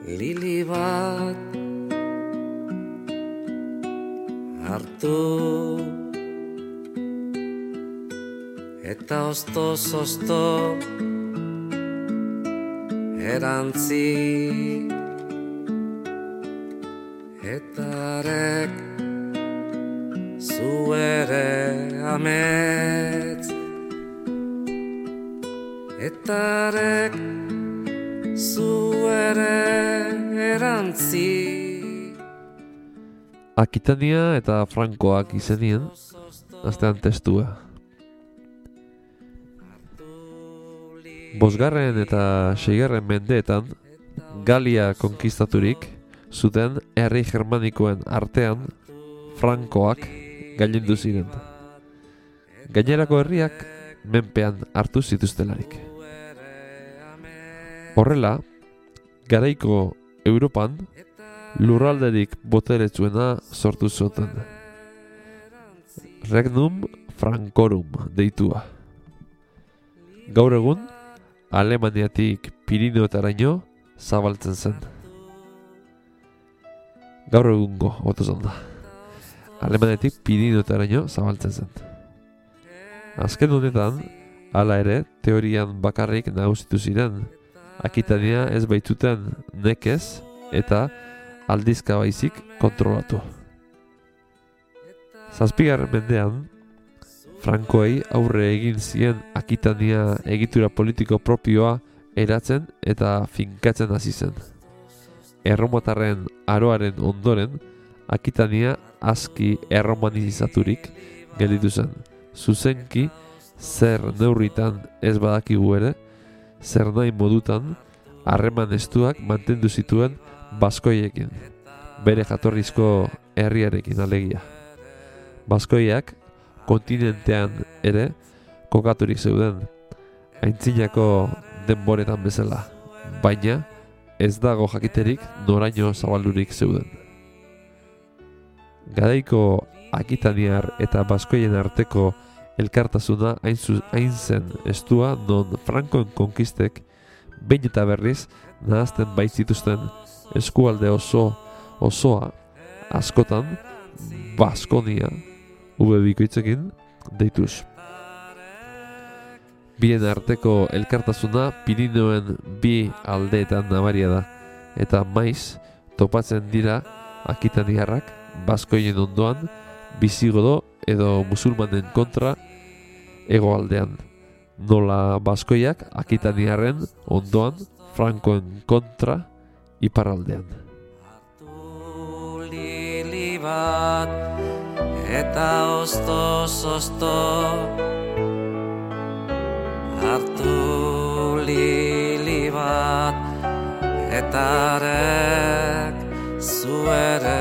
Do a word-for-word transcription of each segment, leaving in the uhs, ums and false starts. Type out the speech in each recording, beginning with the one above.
lili bat hartu eta oztoz-ozto erantzi eta arek zu ere amets eta arek zu ere erantzi. Akitania eta Frankoak izenien, astean testua. Bosgarren eta seigarren mendeetan, Galia konkistaturik zuten herri germanikoen artean Frankoak gailendu ziren. Gainerako herriak menpean hartu zituztelarik. Horrela, garaiko Europan lurralderik boteretsuena sortu zuten. Regnum Francorum deitua. Gaur egun, Alemaniatik Pirinioetaraino zabaltzen zen. Gaur egungo, otozan da. Alemaniatik Pirinioetaraino zabaltzen zen. Azken honetan, hala ere, teorian bakarrik nagusitu ziren, Akitania ez baitzuten nekez eta aldizka baizik kontrolatu. Zazpigarren mendean, Frankoei aurre egin zien Akitania egitura politiko propioa eratzen eta finkatzen hasi zen. Erromatarren aroaren ondoren, Akitania aski erromanizaturik gelditu zen. Zuzenki, zer neurritan ez badakigu ere, zer nahi modutan, harreman estuak mantendu zituen baskoiekin, bere jatorrizko herriarekin alegia. Baskoiak kontinentean ere kokaturik zeuden, aintzinako denboretan bezala, baina ez dago jakiterik noraino zabaldurik zeuden. Garaiko Akitaniar eta Baskoien arteko elkartasuna hain, zu, hain zen estua non Frankoen konkistek behin eta berriz nahazten baitzituzten eskualde oso osoa askotan Baskonia ube bikoitzekin deituz. Bien arteko elkartasuna Pirinioen bi aldeetan nabaria da eta maiz topatzen dira Akitaniarrak Baskoien ondoan Bisigodo edo musulmanen kontra hegoaldean, nola Baskoiak Akitaniarren ondoan Frankoen kontra iparraldean. Hartu lili bat eta oztoz-ozto, hartu lili bat eta arek zu ere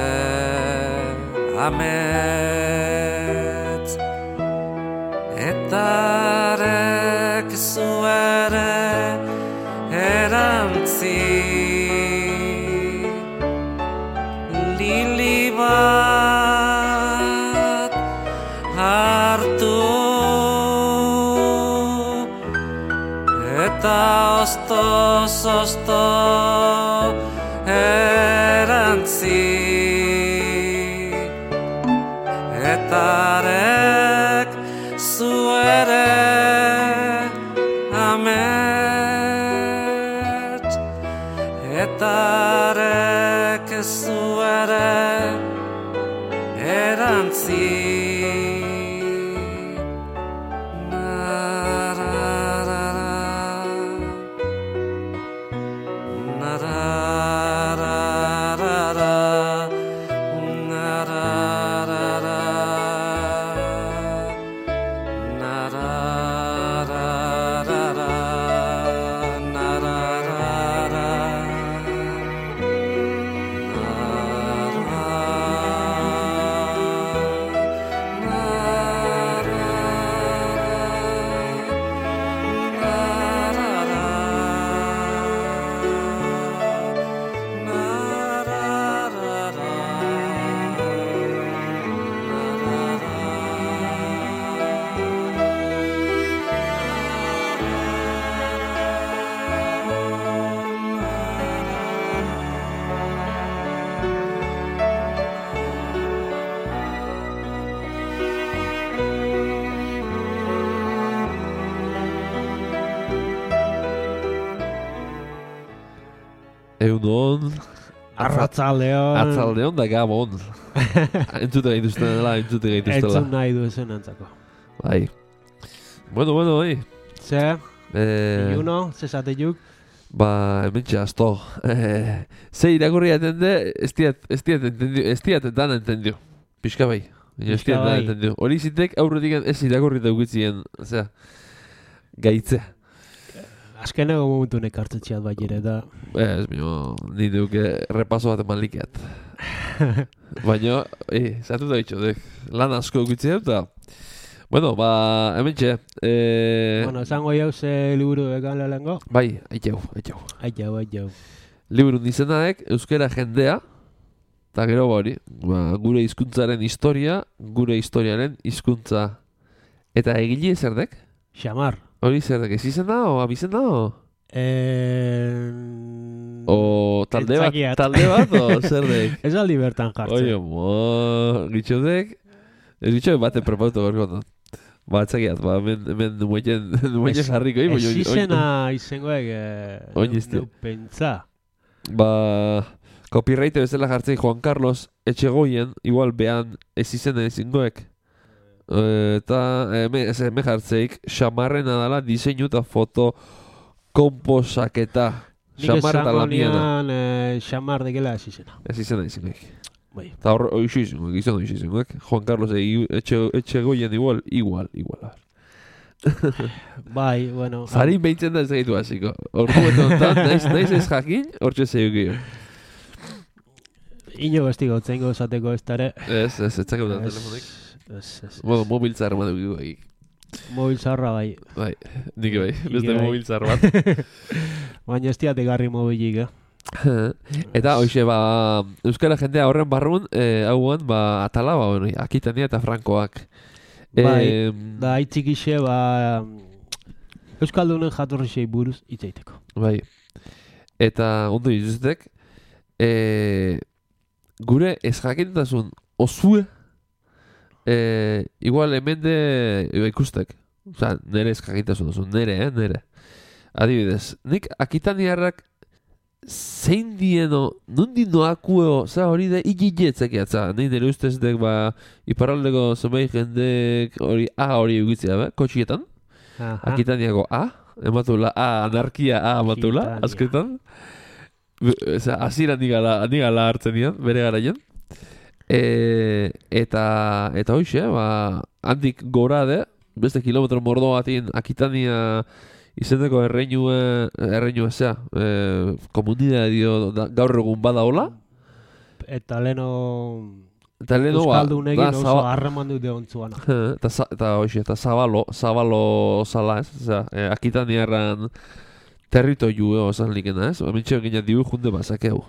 amets eta arek zu ere erantzi. Lili bat hartu eta oztoz-ozto erantzi. Eta arek zu ere amets eta arek zu ere erantzi. Egunon. Arratzaldeon. Atzaldeon da gabon. Entzute gaituzten dela, entzute gaituzten dela. Entzun nahi du ezen antzako. Bai. Bueno, bueno, bai. Ze, Eh, iuno, ze zatejuk. ba, hemen txasto. Eh, ze irakurri atende, ez diat, ez diat entendio, ez diat dan entendio. Pixka bai. Baina ez Pixka diat dan bai. entendio. Hori zitek aurretik ez irakurri daukitzien, osea, gaitze. Azkeneko momentu nekartzetxeat bai ere da. Ez, bino, ni duke repaso bat eman likeat. Baina, eh, zatu da bitxo, dek, lan asko dukitzea eta... Bueno, ba, hemen txe, eh, Bueno, esango jau ze liburu bekan lehenko. bai, aitau, aitau. Aiau, aiau. Liburu izenaek euskera jendea, eta gero ba hori, ba, gure hizkuntzaren historia, gure historiaren hizkuntza. Eta egile zerdek? Xamar. Hori zerdek, ez izena o abizena o? Eh... O talde bat, Entzakiat. talde bat o zerdek? Ez aldi bertan jartzen. Oio, mo, gitxodek, ez gitxodek bate prepautu gorko no. Ba, atzakiat, ba, hemen, hemen nueien, nueien Ez- jarriko, eh? Ez izena izengoek, eh, Oin neu- izte. neu pentsa. Ba, copyright bezala jartzei Juan Carlos Etxegoien, igual behan ez izena ezingoek. E, eta eme, ez eme jartzeik, xamarrena dala diseinu eta foto komposaketa. Nik Xamar eta esango lamiana. nian eh, xamar dekela ez izena. Ez izena ezingoek. Bai. Eta hor, oixu izingoek, izan oixu izingoek. Juan Carlos e, etxe, Etxegoien igual, igual, igual. Bai, bueno. Zarin behitzen da ez egitu hasiko. Ordu eta ontan, naiz, naiz ez jakin, hortxe zeugio. Ino bestigo zengo esateko ez dara. Ez, ez, ez zakeu da Ez, telefonik. ez, ez. Bueno, mobil zahar bat dugu bai. Mobil zaharra bai. Bai, nik bai, beste bai. mobil zahar bat. Baina ez diate garri mobilik, eh? Eta hoxe, ba, euskara jendea horren barrun, eh, hauan, ba, atala, ba, bueno, Akitania eta Frankoak. Bai, Em, Da haitzik ise, ba... Euskaldunen jatorrizei buruz itzaiteko. Bai. Eta ondo dituztek, eh, gure ez jakintasun osue, eh, igual hemen de iba ikustek. Osa, nere ez jakintasun osun, nere, eh, nere. Adibidez, nik Akitaniarrak zein dieno, nundi noakueo, za hori da igilietzek jatza. Nahi nire ustez dek, ba, iparraldeko zenbait jendek hori A hori egitzea, be, kotxietan. Aha. Akitaniako A, ematula A, anarkia A ematula, Akitania. azketan. Oza, azira nigala, nigala hartzen nian, bere garaian. E, eta, eta hoxe, ba, handik gora de, beste kilometro mordo batin Akitania izendeko erreinue, erreinue zea, e, komunidade dio da, gaur egun bada hola. Eta leno... Eta leheno, ba, Euskaldun egin da, oso zaba- harreman dute ontzuana. eta, za- eta hoxe, eta zabalo, zabalo zala, ez? Osea, e, Akitaniarran territorio osan likena, ez? Mintxeo gina dibu junde bazakeu.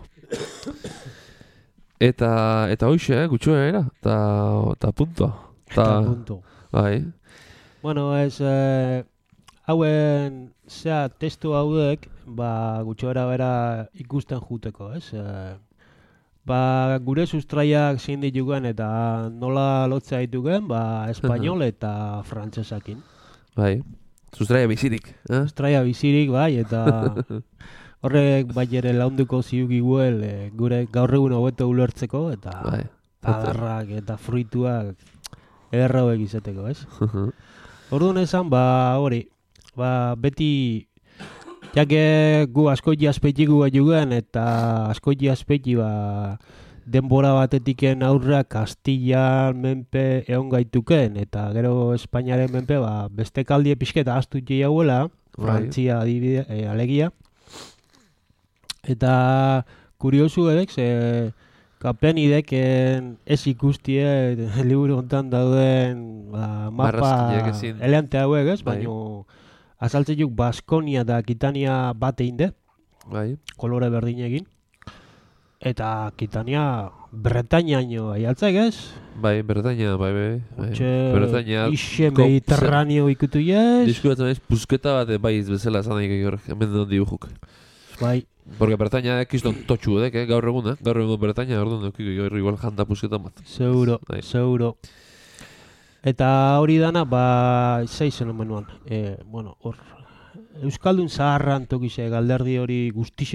Eta, eta hoxe, eh, gutxua era, eta, eta punto. Eta punto. Bai, Bueno, ez... Eh, hauen, zea, testu hauek, ba, gutxora bera ikusten juteko, ez? Eh, ba, gure sustraiak zein ditugen eta nola lotzea ditugen, ba, espainol eta frantsesakin. bai. Sustraia bizirik, eh? Sustraia bizirik, bai, eta horrek bai ere launduko ziukiguel e, gure gaur egun hobeto ulertzeko, eta Bai. adarrak eta fruituak ederra hauek izateko, ez? Orduan esan, ba, hori, ba, beti, jake gu askoiti aspetxiku bat jugen, eta askoiti aspetxi, ba, denbora batetiken aurra Kastillan menpe egon gaituken, eta gero Espainiaren menpe, ba, beste kaldie pixketa astut jauela, Frantzia adibide, e, alegia. Eta kuriosu edek, ze kapen ideken ez ikustie liburu hontan dauden ba, mapa Marrazkiak ezin. eleante hauek, ez? Bai. Baina azaltzeiuk Baskonia eta Akitania bat egin de, Bai. kolore berdinekin. Eta Akitania Bretañaino aialtzek, ez? Bai, Bretaña, bai, bai. bai. Txe, Bretaña, ixe ko- Mediterraneo ikutu ez? Diskuratzen ez, pusketa bat bai bezala esan nahi gaur, hemen dut dibujuk. Bai, Porque Bretaña kiston totxu edek, eh, gaur egun, eh? Gaur egun Bretaña, orduan dukiko gaur igual janta pusketa bat. seguro, Bai. seguro. Eta hori dana, ba, zeizen omenuan. E, bueno, hor, Euskaldun zaharran tokize galderdi hori guztixe.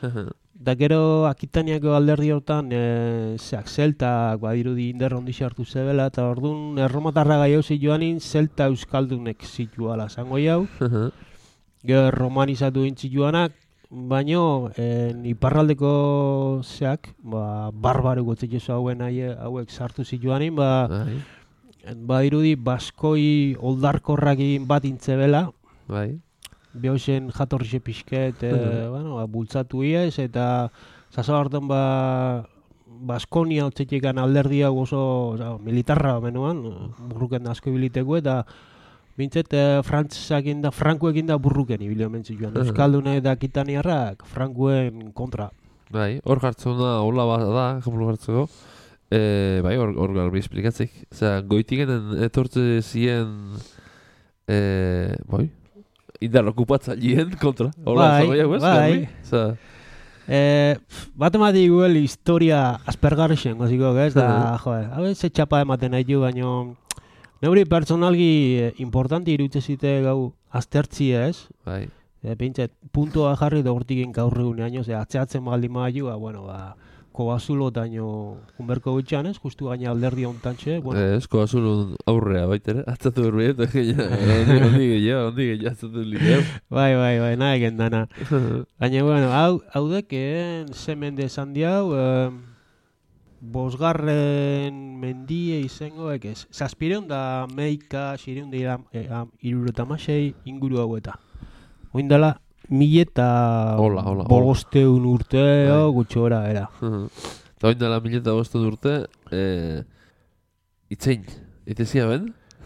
Da gero Akitaniako alderdi hortan e, zeak zeltak badirudi inderra ondi sartu zebela eta orduan erromatarra gai hau zituanin zelta euskaldunek zituala zango jau. Gero romanizatu intzituanak, baino en, iparraldeko zeak, ba, barbaru gotzetxezu hauen haie, hauek sartu zituanin, ba, badirudi baskoi oldarkorrakin bat intzebela. Bai. Behozen jatorrixe pixket, e, bueno, ba, bultzatu iez, eta zazabartan ba, Baskonia otzetekan alderdi hau oso oza, militarra menuan, burruken asko ibiliteko, eta bintzet e, frantzesakin da, frankuekin da burruken ibili omen zituan. Euskaldune eta Akitaniarrak frankuen kontra. Bai, hor jartzen da, hola bat da, ejemplu jartzeko, e, bai, hor, hor garbi esplikatzik. Osea, goitikenen etortze ziren, e, bai, indar okupatzaileen kontra. Hola, bai, zagoia, ez? bai. Osea, Eh, bat emati guel historia aspergarrixen, goziko, ez? Da, joder, hau ez txapa ematen nahi du, baino neuri personalgi eh, importanti irutze zite gau aztertzia, ez? bai. E, Pintxet, puntoa jarri da hortikin gaur egunean, ze atzeatzen baldin maiu, ba, bueno, ba, Kobazulo daño Humberko bitxan, ez? Justu gaina alderdi hontantxe, bueno. Ez, Kobazulo aurrea baitere, atzatu berbe, eta ondi gehiago, ondi gehiago atzatu ligeu. Bai, bai, bai, nahi egen dana. Baina, bueno, hau, hau deken, ze mende esan diau, eh, bosgarren mendie izangoek ez. Zazpireun da meika, xireun da iruretamasei inguru hau eta. Oindala, mil eta bosteun urte, oh, gutxora, era. Eta oin dela mil eta bosteun urte, eh, itzein, itezia ben?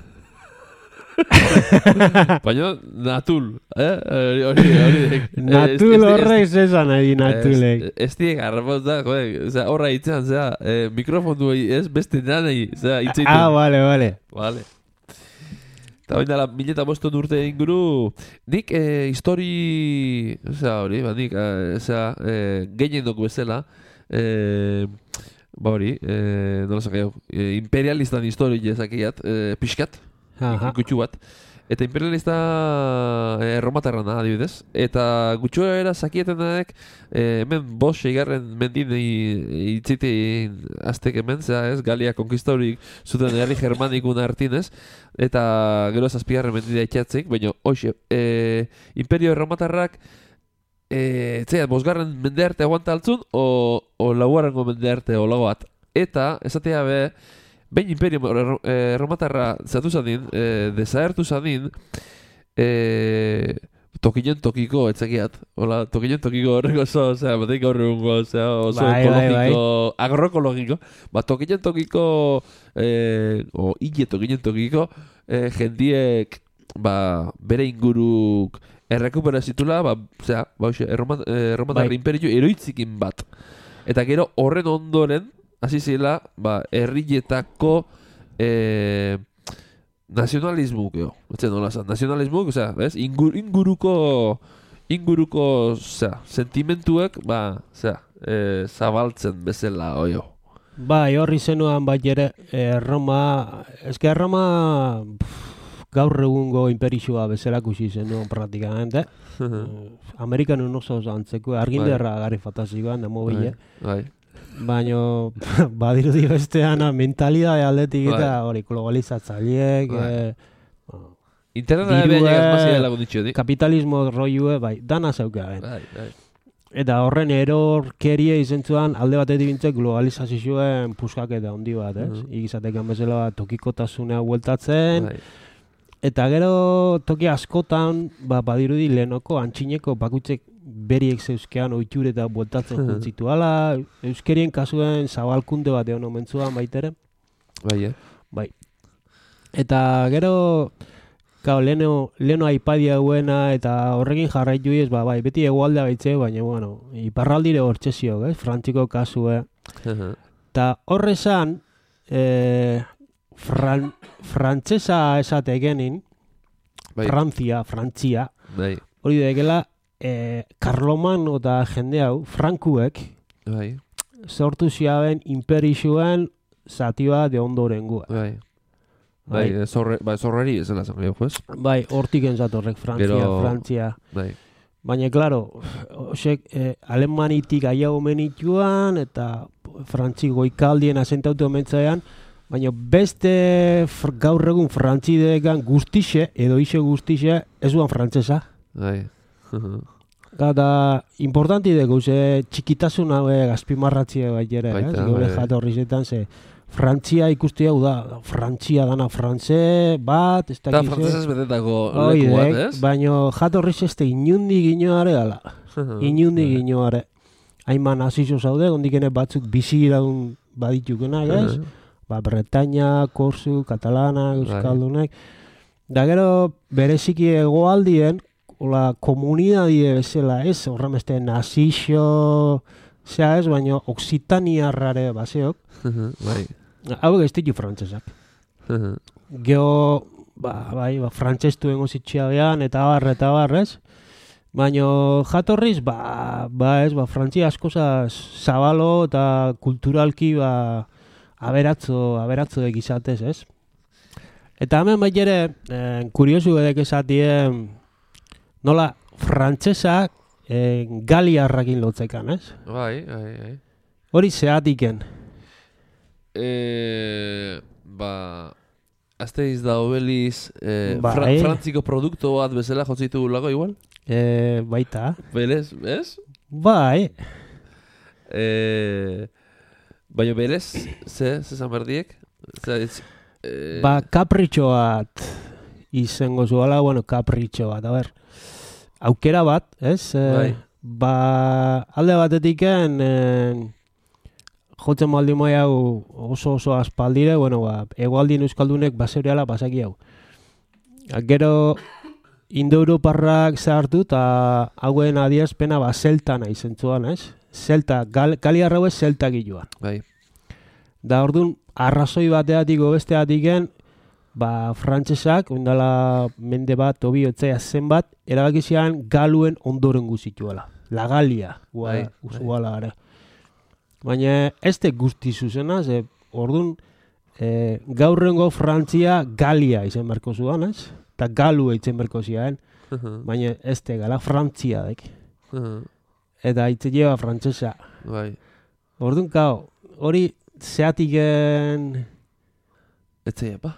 Baina, natul, eh? Hori, hori. Natul horrek zezan nahi, natulek. Ez diek arrapoz da, jode, horra itzean, zera, mikrofonu ez beste nanei, zera, itzeitu. Ah, vale, vale. Vale. Eta bain dela, mil eta boston urte inguru, nik eh, histori, osea hori, ba, nik, eh, osea, eh, gehien dok bezala, eh, ba hori, eh, nola zakaiau, eh, imperialistan histori jezakiat, eh, pixkat, gutxu bat, eta imperialista eh, erromatarrana adibidez, eta gutxu era zakieten daek, eh, hemen bos seigarren mendin itzitein aztek hemen, zera ez, Galia konkistorik zuten herri germanikun hartinez, eta gero zazpigarren mendidea itxatzik, baina hoxe, e, imperio erromatarrak e, zeiat, bosgarren mende arte aguanta altzun, o, o laugarrengo mende arte olago bat. Eta, esatea be, behin imperio erromatarra zatu zadin, e, desaertu zadin, e, tokinen tokiko, etzakiat, hola, tokinen tokiko horreko oso, osea, bateik gaur egungo, osea, oso bai, ekologiko, bai, bai. agroekologiko, ba, tokinen tokiko, eh, o hile tokinen tokiko, eh, jendiek, ba, bere inguruk errekupera zitula, ba, osea, ba, oxe, erromatarra bai. imperio eroitzikin bat. Eta gero horren ondoren, hasi zela, ba, herrietako, eh, nazionalismo, geho. Etzen nola zan, nazionalismo, osea, bez? Ingur, inguruko, inguruko, osea, sentimentuek, ba, osea, e, zabaltzen bezala, oio. Bai, horri zenuan bai ere, eh, Roma, eske Roma pff, gaur egungo imperixua bezala kusi zenuen praktikamente. Amerikan oso antzeko, arginderra gari fantazikoan, demo bile. Bai, Baina, badirudi bestean, mentalidade aldetik eta hori globalizatzaileek, eh, Interneta dirue, beha llegaz mazia lagun ditxo, di? kapitalismo roiue, bai, dana zeukaben. Bai, bai. Eta horren erorkeria izentzuan alde batetik bintzek globalizazioen puskaketa handi bat, ez? Mhm. Ikizatekan bezala tokikotasunea bueltatzen, Bai. eta gero toki askotan, ba, badirudi lehenoko antxineko bakutzek beriek zeuzkean oiture eta bueltatzen Mhm. juntzitu ala, euskerien kasuen zabalkunde bat egon omentzuan baitere. Bai, eh? Bai. Eta gero, Kao, leno, leno aipadia huena eta horrekin jarraitu ez, ba, bai, beti egualdea baitze, baina, bueno, iparraldire hortxezio, ez, frantziko kasue. Eta horrezan, e, fran, frantzesa esate genin, Bai. Frantzia, Frantzia, Bai, hori dekela, e, Karloman eta jende hau, frankuek, bai, sortu ziaben imperixuen zati bat de ondorengua. bai. Bai, zorre, bai, zorreri ezela zango, pues? Bai, hortik entzat horrek, Frantzia, Gero- Frantzia. Bai. Baina, klaro, osek, eh, alemanitik aiago menituan, eta frantzi goikaldien asentautu omentzaean, baina beste fr, gaur egun frantzideekan guztixe, edo ixe guztixe, ez duan frantzesa. Bai. Eta importanti dugu, ze txikitasun hauek azpimarratzie bai ere, Baita, eh? Gure bai. jatorrizetan, ze Frantzia ikusti hau da, Frantzia dana frantze bat, ez Eta dakiz, frantzesez betetako Hoi leku bat, dek, ez? baina jatorriz ez da inundi ginoare gala. Inundi ginoare. Haiman azizio zaude, ondikene batzuk bizi iraun baditukena, ez? Ba, Bretaña, Korsu, Katalana, Euskaldunek. Da gero, bereziki hegoaldien, hola, komunidadie bezala, ez? Horren beste nazixo, zea ez, baina Oksitaniarrare baseok. Bai. Hau ez ditu frantzesak. Geo, ba, bai, ba, frantzestu engo zitxia behan, eta bar, eta bar, ez? Baina jatorriz, ba, ba ez, ba, Frantzia askozaz zabalo eta kulturalki, ba, aberatzo, aberatzo egizatez, ez? Eta hemen bai ere, eh, kuriosu edek esatien, nola, frantzesak eh, galiarrakin lotzekan, ez? Bai, bai, bai. Hori zehatiken. Eh, ba, Asterix da Obelix, eh, Bai. fra, frantziko produktu bat bezala jotzitu gulako igual? Eh, baita. Berez, ez? Bai. Eh, baina berez, ze, ze zan berdiek? Ze, ez, eh, Ba, kapritxo bat izango zuela, bueno, kapritxo bat, a ber. Aukera bat, ez? Eh, Bai. Ba, alde batetiken, eh, jotzen maldi moi hau oso oso aspaldire, bueno, ba, egoaldien euskaldunek baseuriala basaki hau. Gero, Indo-Europarrak zahartu eta hauen adierazpena ba, zeltana izentzuan, ez? Zelta, gal, galiarra hau ez zelta giluan. bai. Da orduan, arrazoi bateatik besteatiken, ba, frantzesak, ondala mende bat, tobi otzea zenbat, erabakizian galuen ondoren guzituela. La Galia, Bai, usuala gara. Baina ez de guzti zuzena, ze orduan, e, gaurrengo Frantzia Galia izen berko zuan, ez? Eta Galu eitzen berko zian, baina ez de gala Frantzia dek. Eta itze lleva frantzesa. Bai. Orduan, kao, hori zeatiken... Etzea, pa.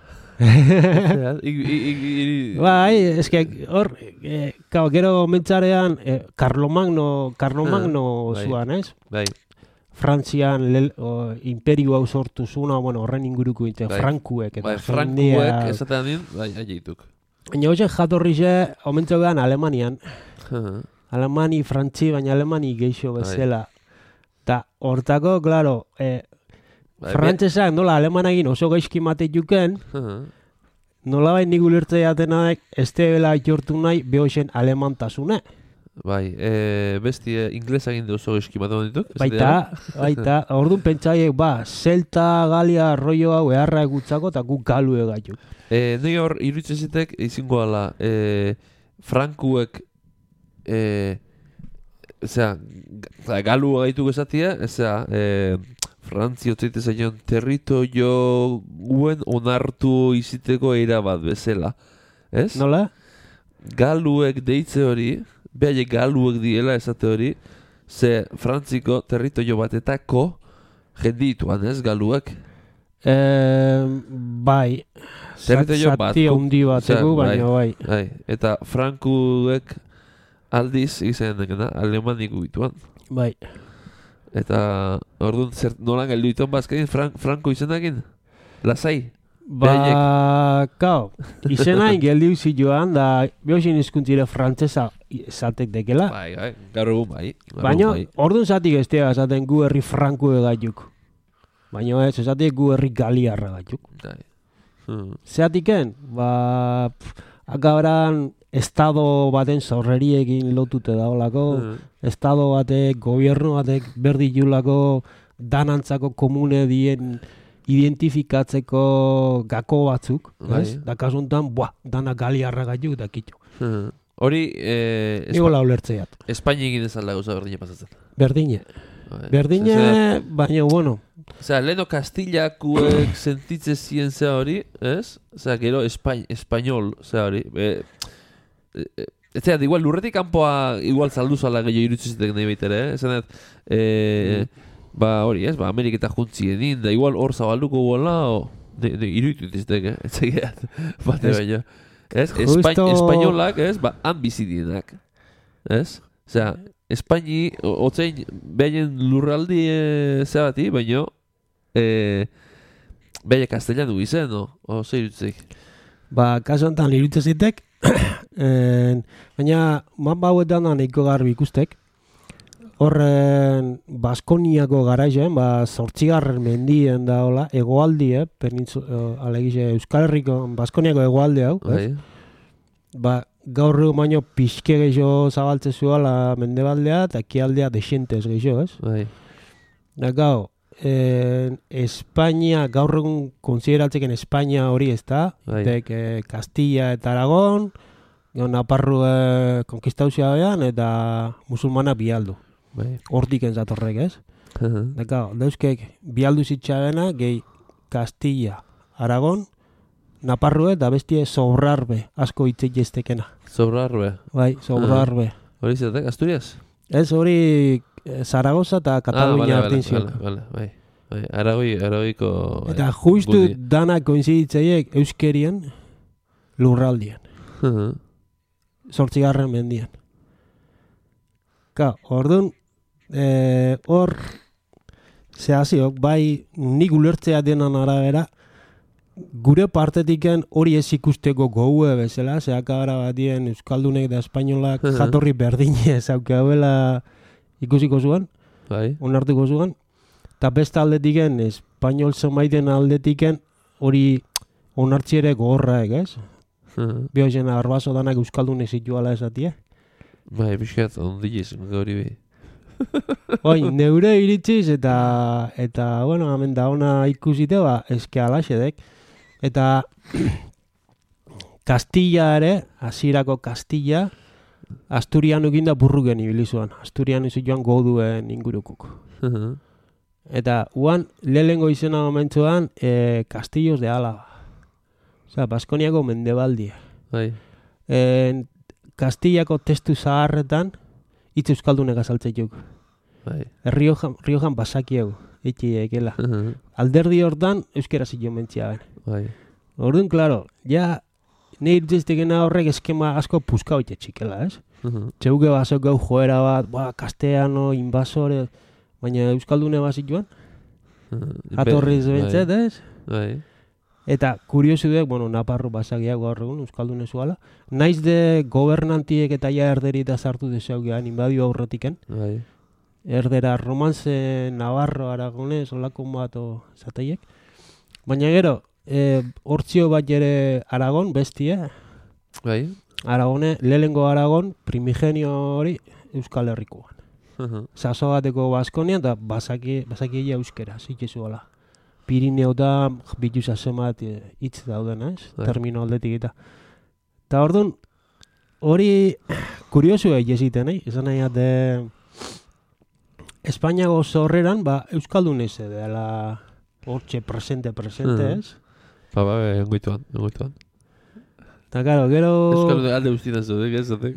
Bai, eske hor, e, kao, gero mentzarean, e, Carlomagno, Carlomagno bai. zuan, ez? Bai. Frantzian lel, o, imperio hau sortu zuna, bueno, horren inguruko inte, Bai. Frankuek. Eta Bai, jendea- frankuek esaten din, bai, aieituk. Baina hoxe jatorrize, omentzo gehan Alemanian. Alemani, Frantzi, baina Alemani geixo bezala. Ta hortako, claro, eh, Bai, frantzesak nola alemanakin oso gaizki mate juken, nola bai nik ulertze jatenak ez dela jortu nahi behoxen alemantasune. Bai, e, besti e, inglesa egin oso eskimaten dituk. Baita, baita, orduan pentsaiek, ba, Celta, Galia, rollo hau eharra egutzako eta guk galu egaitu. E, Nei hor, iruditzen zitek, izingo ala, e, frankuek, e, zera, ga, galu gaitu esatia, zera, e, Frantzi otzeite zaion territorio guen onartu iziteko eira bat bezala. Ez? Nola? Galuek deitze hori, behaile galuek diela esate hori, ze Frantziko territorio batetako jendituan, ez, galuek? Eh, bai, Territorio bat. zati handi bateko, Bai, baina bai. Bai, eta frankuek aldiz izan dena, alemaniku bituan. Bai. Eta orduan zer nolan geldu dituen bazkain Frank, Franko izenakin? Lasai? Ba, kao, izenain geldiu zituan, da biosin izkuntzire frantzesa esatek dekela. Bai, bai, gaur egun bai. gaur Baina, egun bai. orduan zatik estea esaten gu herri franku egaituk. Baina ez, esatik gu herri galiarra gaituk. Bai. Hmm. Zeatiken, ba, pff, akaberan estado baten zaurreriekin lotute daolako, Hmm. estado batek, gobierno batek berdi julako danantzako komune dien identifikatzeko gako batzuk, Bai. ez? Da kasuntan, buah, dana galiarra gaituk da kitxu. Hmm. Hori, eh, Nigo la ulertzeiat. Espainia egin ezalda gauza berdina pasatzen. Berdine. Bai. Berdine, baina, bueno, Osea, leheno kastillakuek sentitze zien zea hori, ez? Osea, gero espai, espainol zea hori. E, e, ez zera, igual lurretik kanpoa igual saldu zala gehiago irutzizetek nahi baitere, eh? Esan dut, eh, mm. ba hori, ez, ba Ameriketa juntzien din, da igual hor zabalduko bola, o, ne, ne, irutzizetek, eh? Ez egiat, bate baina. Ez, Justo... Espain, espainolak, ez, ba, han bizitienak, ez? Osea, Espaini, otzein, behaien lurraldi e, zebati, baina, e, behaia castellanu izen, no? O, zer irutzik? Ba, kaso enten irutzizetek, baina, man bauetan da nahiko garbi ikustek, horren Baskoniako garaizen, ba, zortzigarren mendien da hola, egoaldi, eh, penintzu, alegize, Euskal Herriko, Baskoniako egoaldi hau, Bai. Ba, gaur baino pixke gehiago zabaltze zuela mendebaldea eta ekialdea desientez gehiago, ez? Bai. Da, gau, eh, Espainia, gaur egun konsideratzeken Espainia hori ez da, Bai. dek eh, Castilla eta Aragon, gau, Naparru eh, konkistauzia behan, eta musulmana bialdu. Bai. Hortik entzatorrek, ez? Da, gau, dauzkek bialdu zitxabena, gehi Castilla, Aragon, Naparrue eta bestie Sobrarbe asko hitzik jestekena. Sobrarbe. Bai, Sobrarbe. Hori zatek, Asturias? Ez hori eh, Zaragoza eta Katalunia hartin zion. Ah, vale, bai. Bai, Aragoi, Aragoiko... Eta justu danak koinziditzaiek euskerien lurraldien. Zortzigarren mendian. Ka, orduan, eh, hor, zehaziok, bai, nik ulertzea denan arabera, gure partetiken hori ez ikusteko goue bezala, zeaka gara batien Euskaldunek da Espainolak jatorri berdine zaukabela ikusiko zuen, bai. onartuko zuen, eta beste aldetiken, Espainol zemaiten aldetiken hori onartziere gogorraek, ez? Bio zen arbazo danak Euskaldunek zituala esatie. Bai, pixkat, ondiz, hori bi. Oin, neure iritziz eta, eta bueno, hemen da ona ikusite, ba, eske alaxedek. Eta Castilla ere, hasierako Castilla, Asturian ukinda burruken ibilizuan. Asturian izituan goduen ingurukuk. Eta uan, lehengo izena momentzuan, e, Castillos de Álava. Osea, Baskoniako mendebaldia. Bai. E, Castillako testu zaharretan, hitz euskaldunek azaltzeituk. Bai. Riojan, Riojan basakiegu, itxi ekela. Alderdi hortan, euskera zio mentzia ben. Bai. Orduan, klaro, ja, nire irtziztekena horrek eskema asko puzka hoite txikela, ez? Txeuke basok gau joera bat, ba, kasteano, invasore, baina euskaldune bazituan, jatorriz bentzet, ez? Bai. Eta kuriosu dek, bueno, Naparro basakiak gaur egun, euskaldune zuala, naiz de gobernantiek eta ja erderi eta sartu deseugean, inbadio aurretiken, Bai. erdera romance, Navarro, Aragonez, olako bat zateiek. Baina gero, e, hortzio bat ere Aragon, bestie, Bai. Aragone, lehengo Aragon, primigenio hori Euskal Herrikoan. Sasogateko Baskonia eta basaki, basaki euskera, zitzezuela. Pirineo da, bitu zazemat hitz dauden, ez? Termino aldetik eta. Eta orduan, hori kuriosu egiziten, eh? Esan nahi ate Espainiako zorreran, ba, Euskaldun ez dela hortxe presente, presente, ez? Ba, ba, engoituan, engoituan. Eta, karo, gero... Euskaldun alde guztietan zudek, ez zatek.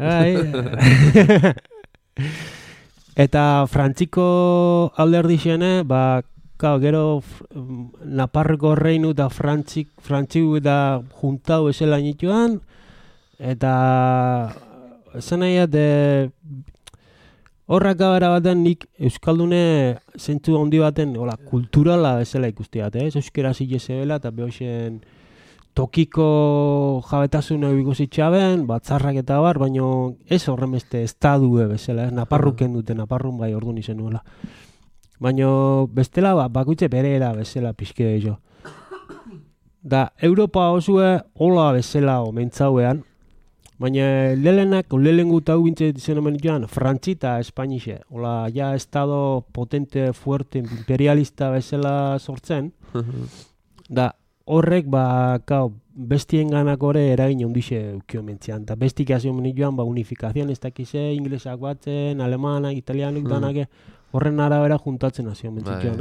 Eta Frantziko alderdi xene, ba, Kao, gero Naparroko reinu eta Frantzik, Frantziu eta juntau esela nituan, eta esan nahi de horrak gabara baten nik Euskaldune zentzu handi baten hola, kulturala esela ikustiat, ez? Euskera zilezebela eta behoxen tokiko jabetasuna bikositxaben, batzarrak eta bar, baina ez horremeste estadue bezala, ez? Naparruken dute, Naparrun bai orduan izen nuela. Baina bestela ba, bakoitze berera bezala pixke jo. Da, Europa osue hola bezala omentzauean, baina lelenak, lehengu eta hubintze dizen omen joan, Frantzi eta Espainixe. Hola, ja estado potente, fuerte, imperialista bezala sortzen. Da, horrek, ba, kao, bestien ganak ore eragin ondixe eukio mentzian. Da, bestik hasi omen joan, ba, unifikazioan ez dakize, inglesak batzen, alemanak, italianuk, danake, horren arabera juntatzen hasi omen zituen, ez?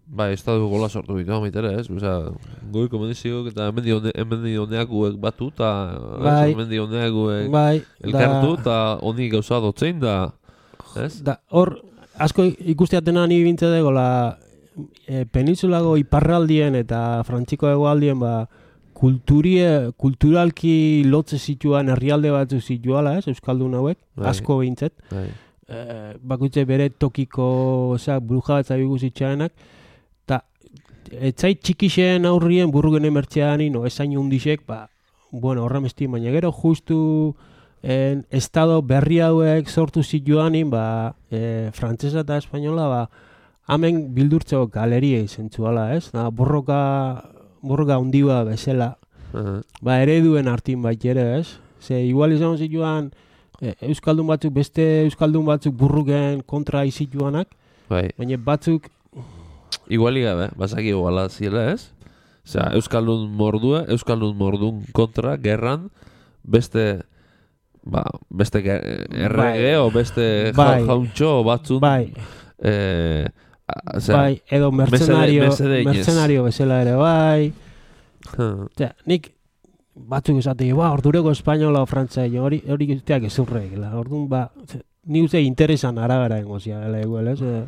Bai, estatu gola sortu ditu, amaitere, ez? Osea, goi komendizioak eta hemen di hemen di honeakuek batu, eta bai, hemen di honeakuek bai, elkartu, eta honi gauza dotzein da, ez? Da, hor, asko ikusteatena ni bintze dago, la e, peninsulago iparraldien eta frantziko hegoaldien, ba, kulturie, kulturalki lotze zituan herrialde batzu zituala, ez? Euskaldun hauek, Bai. asko behintzet. Bai. Eh, bakutze bere tokiko, osea, bruja batza bigu zitxaenak, eta etzait txikixen aurrien burrugene mertxeani, no, esain hundixek, ba, bueno, horra mesti, baina gero justu en, estado berri hauek sortu zituanin, ba, e, frantzesa eta espainola, ba, hemen bildurtzeko galeria izentzuala, ez? Da, borroka, borroka hundiba bezala, Uh-huh. ba, ereduen hartin bait ere, ez? Ze, igual izan zituan, e, Euskaldun batzuk, beste Euskaldun batzuk burruken kontra izituanak, Bai. baina batzuk, Iguali gabe, basaki iguala ziela, ez? Osea, Euskaldun mordua, Euskaldun mordun kontra, gerran, beste, ba, beste ge- errege, Bai. o beste Bai. ja- jauntxo batzun, bai, eh, a- osea, bai, edo mercenario, mesede inez. mercenario bezala ere, bai. huh, Osea, nik batzuk esate, ba, ordureko espainola o frantzai, hori hori guztiak ezurrek, la. Ordun ba, ze- ni uste interesan arabera engozia, dela igual, ez? Eh,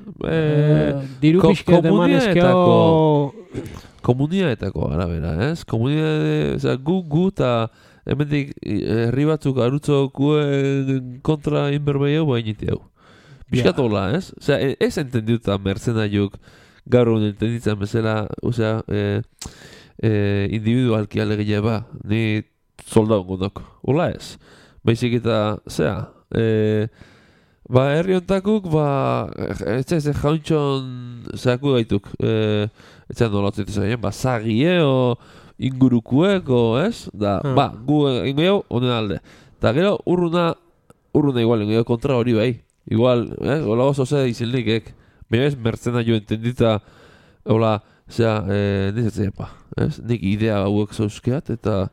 eh, diru ko- pixket eman ezkeo... komuniaetako arabera, ez? Komunitate, osea, gu, gu, eta hemendik herri batzuk arutzokuen kontra inberbeiau bainiti hau. Piskatola, ez? Osea, e- ez entendiuta mercenaiuk gaur egun entenditzen bezala, osea, eh, eh, individualki alegia ba, ni soldau gondok. Ola ez? Baizik eta, zea, eh, ba, herri ontakuk, ba, ez ez jauntxon zeaku gaituk, eh, ez ez nola otzaitu zaien, ba, zagie, o ingurukueko, ez? Da, Ah. ba, gu ingo jau, honen alde. Ta gero, urruna, urruna igual, ingo jau kontra hori bai. Igual, eh, hola oso zea izilnik, ek. Baina ez mertzena jo entendita, hola, zea, eh, nizatzen pa, ez? Nik idea hauek zauzkeat, eta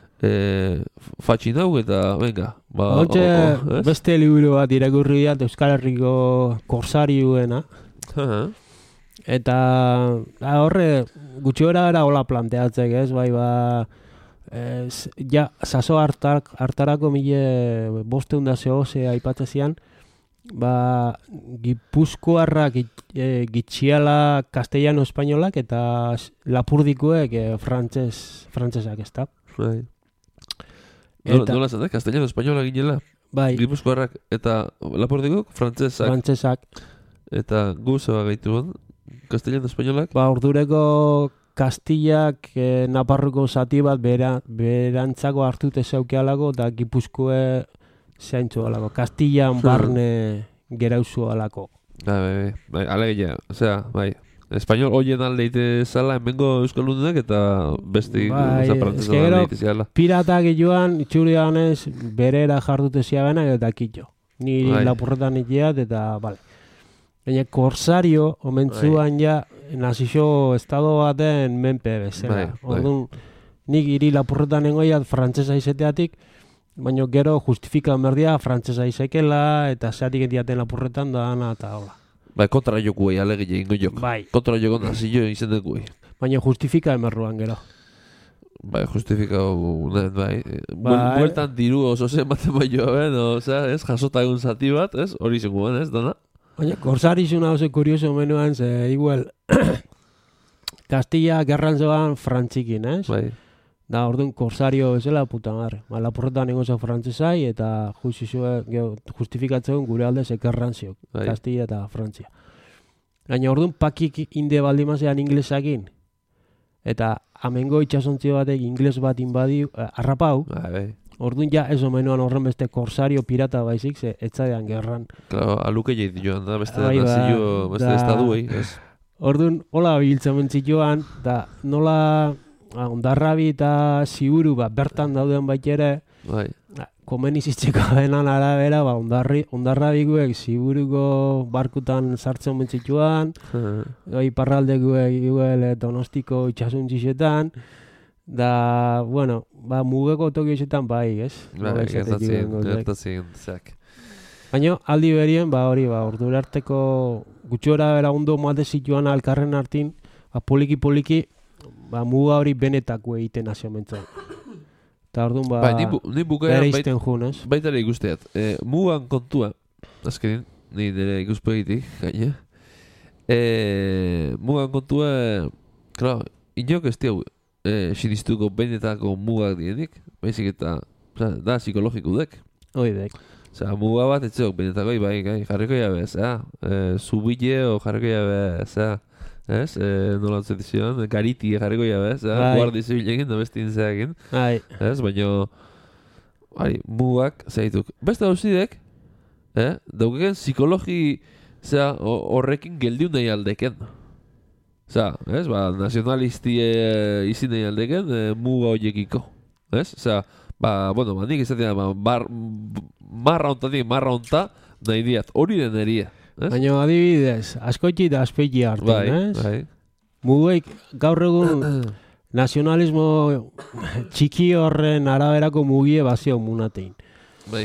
eh, fatxin hau, eta, venga, ba, Hortxe, o- o, ez? beste liburu bat irakurri dat Euskal Herriko korsariuena, Aha. eta da, horre gutxi gora era hola planteatzek, ez? Bai, ba, ez, ja, saso hartak, hartarako mile bosteun da zehose aipatzen zian, ba, gipuzkoarrak git- e, gitxiala castellano-espainolak eta s- lapurdikuek e, frantses, frantsesak, ez da? Bai. Nola, Eta- nola zaten, castellano, espainola ginela, Bai, gipuzkoarrak eta lapordikok, frantzesak, frantsesak. eta gu zeba gaituen, castellano, espainolak, Ba, ordureko Kastillak e, Naparroko zati bat bera, berantzako hartute zeukealako eta Gipuzkoe zaintzu alako. Kastillan barne gerauzu alako. bai, bai, bai, bai, alegia, osea, bai, espainol hoien aldeite zala, hemengo euskaldunak eta beste, Bai, osea, frantzesa eske gero- aldeite zala. Piratak joan, itxuri honez, berera jardute ziabenak eta kitxo. Ni Bai. lapurretan itiat eta, bale. Baina korsario, omentzuan ja, nazio estado baten menpe bezala. Bai, bai. Orduan, nik hiri lapurretan nengoiat frantzesa izateatik, baina gero justifikan berdia frantzesa izekela, eta zeatik entiaten lapurretan da ana eta hola. Bai, kontra jokuei, alegia ingo jok. Bai, Kontra joko nazio izen dekuei. baina justifika emerruan gero. Bai, justifikau nahen, bai. Bai. Bueltan diru oso zen baten bai joan, osea, ez, jasota egun zati bat, ez, hori zenguan, ez, dana? Baina korsarizuna oso kurioso menuan, ze igual Kastilla gerran zoan frantzikin, ez? Bai, Da, orduan korsario bezala puta madre. Ba, lapurretan nengo zo frantzesai eta justizue, geho, justifikatzen gure alde zekerran ziok. Bai. Kastilla eta Frantzia. Baina orduan pakik inde baldimazean inglesakin. Eta amengo itxasontzio batek ingles bat inbadi, eh, arrapau. bai, bai. Orduan ja ez omenuan horren beste korsario pirata baizik, ze etzadean gerran. Claro, aluke jait joan da, beste Bai, ba, nazio, beste da- estaduei, ez? Orduan, hola biltzen mentzituan, da nola ah, ondarrabi eta ziuru ba, bertan dauden bait ere, Bai, komenizitzeko denan arabera, ba, ondarri, ondarrabikuek ziburuko barkutan sartzen mentzituan, bai parraldekuek igual eh, Donostiko itxasuntzisetan, da, bueno, ba, mugeko tokiesetan bai, ez? bai, Nola izaten gertatzen, diren gauzak. gertatzen, zeak. Baina aldi berien, ba hori, ba, ordura arteko gutxora bera ondo mate zituan alkarren hartin, ba, poliki-poliki, ba, muga hori benetako egiten hasio mentzan. Eta orduan, ba, Bai, ni, bu, ni bukaeran bere bait, izten jun, ez? baita ere ikusteat. E, mugan kontua, azkenin, ni nire ikuspegitik, gaina. E, mugan kontua, claro, inok ez diau, e, sinistuko benetako mugak dienik, baizik eta, oza, da, psikologiko dek. Oidek. Osea, muga bat etxeok benetako, bai, gai, jarriko jabe, zera, e, zubile o jarriko jabe, zera, ez, e, nola zion, gariti jarriko jabe, zera, Bai. guardi zibilekin, da bestin zeakin, Ai, ez, baina, bai, mugak, zeituk, beste hausidek, eh, daukeken psikologi, zera, horrekin geldiu nahi aldeken. Zera, ez, ba, nazionalisti e, izin nahi aldeken, e, muga horiekiko, ez, zera, ba, bueno, ba, nik izatea, ba, bar, marra ontatik, marra onta, nahi diat, hori den eria, ez? baina adibidez, askoitzi da aspeiti hartu, Bai, ez? bai, Mugeik gaur egun nazionalismo txiki horren araberako mugie bazio munatein. bai,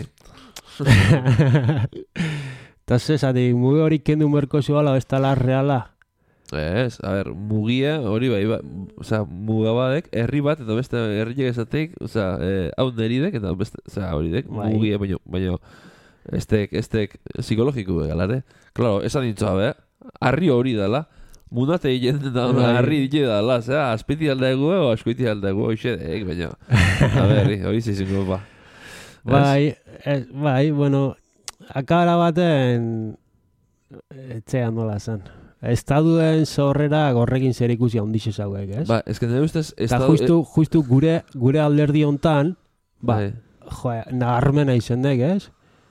Eta zesati, muge hori kendu merko zuala, ez tala reala. ez, a ber, mugia, hori bai, ba, osea, muga badek, herri bat, eta beste herriek esateik, osea, eh, hau neridek, eta beste, osea, hori dek, Bai. mugia, baino, baino, estek, estek, psikologiko egalare. Claro, esan dintzoa, be, harri hori dala, munate egin da, Bai. harri egin dala, osea, azpiti aldegu, o askoiti aldegu, hoxe dek, baina, a ber, hori zizingo, ba. Bai, ez, bai, bueno, akabara baten, etxean nola zen. Estaduen zorrera gorrekin zer ikusi handixe zauek, ez? Ba, ez que nire ustez, Eta estadu... justu, justu gure, gure alderdi hontan, ba, Bai. jo, naharmena izendek, ez?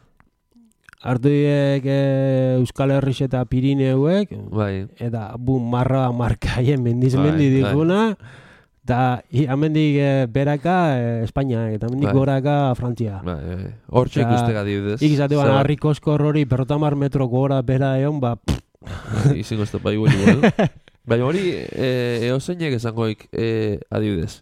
Hartu diek e, Euskal Herrix eta Pirineuek, Bai, eta bu marra markaien mendizmendi Bai, bai. diguna, eta amendik e, beraka e, Espainia, eta amendik Bai. goraka Frantzia. bai, bai. Hortxe Osea, ikustega adibidez. Ik izate ban, Zer- harri koskor hori berrotamar metro gora bera egon, ba, pff, Izingo ez da, bai, igual, igual. Baina hori, e, eozeinek esangoik e, adibidez.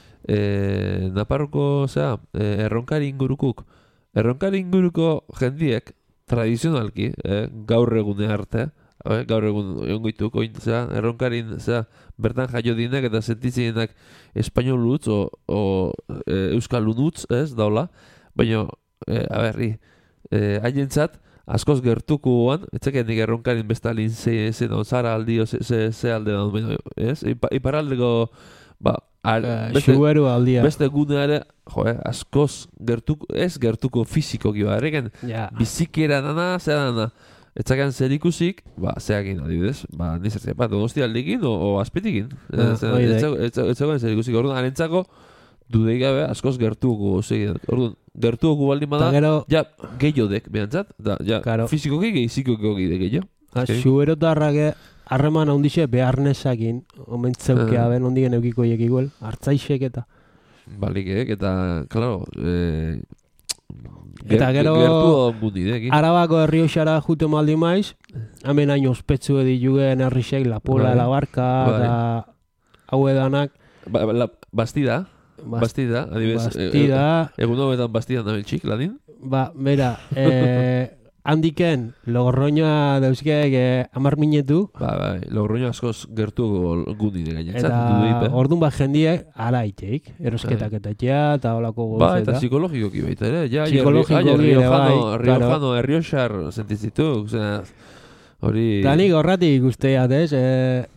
E, Naparroko, zera, e, erronkari ingurukuk. Erronkari inguruko jendiek, tradizionalki, e, gaur egune arte, e, gaur egun ongoituk, oin, zera, erronkarin, zera, bertan jaio dinak eta sentitzienak espainol utz, o, o e, euskal utz, ez, daula. Baina, e, a berri, e, haientzat, askoz gertukoan, etxeken nik erronkarin bestalin ze, ze da, zara aldi, ze, ze, ze alde da, baina, ez? Ipa, iparaldeko, ba, al, eh, beste, xuberu aldia. beste guneare, jo, eh, askoz gertuko, ez gertuko fizikoki, ba, erreken, Ja. bizikera dana, zera dana, etxakean zer ikusik, ba, zeakin adibidez, ba, nizertzea, ba, donosti aldekin, o, o azpetikin, Ah, oidek. etxakean zer ikusik, orduan, arentzako, dudeik gabe, askoz gertuko, segin, orduan, gertuko baldin Eta bada, gero, ja, gehiodek, behantzat, da, ja, Claro. fizikoki gehi, psikikoki de gehiago. Eske- xuberotarrak harreman handixe behar nesakin, omen zeukea, Ah. ben ondigen eukiko igual, hartzaixek eta. Balikek, eta, claro, eh, Eta gero- gertu mundidekin. Arabako herrioxara jute maldi maiz, hemen hain ospetsu ediluguen herrixek, la pola, Bai. la barka, Bai. eta hau edanak, Ba, la, bastida, bas- bastida, adibidez, bastida, e, egun hobetan bastida nabiltxik, ladin. ba, bera, eh, handiken, logorroñoa dauzkeek eh, amar minetu, Ba, bai, logorroño askoz gertu gundide gainetzat, eta dudeipe. orduan bat jendiek ara iteik, erosketak eta etxea, eta holako Ba, eta gozeta. psikologikoki baita ere, ja, Psikologikoki ja, ere, riojano, bai, riojano, herrioxar sentitzituk, osea, hori... Eta nik horratik ikusteat, ez? E,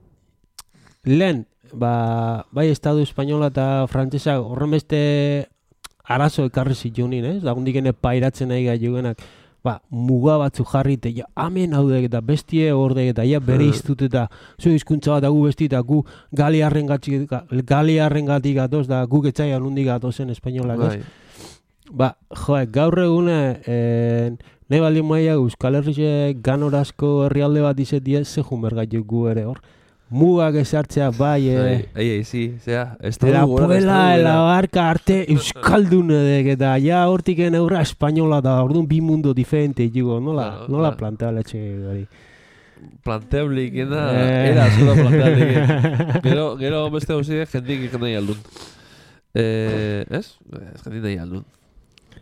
lehen, ba, bai Estadu Espainola eta Frantzesa horren beste arazo ekarri zitunin, ez? Lagundiken pairatzen nahi gai jugenak, ba, muga batzu jarri, eta ja, amen haudek eta bestie hordek eta ja bere iztut eta zu hizkuntza bat gu besti eta gu galiarrengatik galiarrengatik gatoz da guk etxaian hundik gatozen espainolak, ez? Bai, Ba, joe, gaur egune, eh, nahi baldin maia Euskal Herrixe ganorazko herrialde bat izetia ze jumergaitu gu ere hor. Mugak esartzea bai, bai, eh, ai, ai, si, zera, de estadu la gora, puela, estadu de la gora. barca arte euskaldun edek eta ja hortiken eurra espainola da orduan bi mundo diferente igual, nola, Claro, nola claro. plantea letxe hori. Planteablik, ena, Eh. era asko da planteablik. Gero, gero beste gauzide, jendik ikan nahi aldun. Eh, ez? Ez jendik nahi aldun.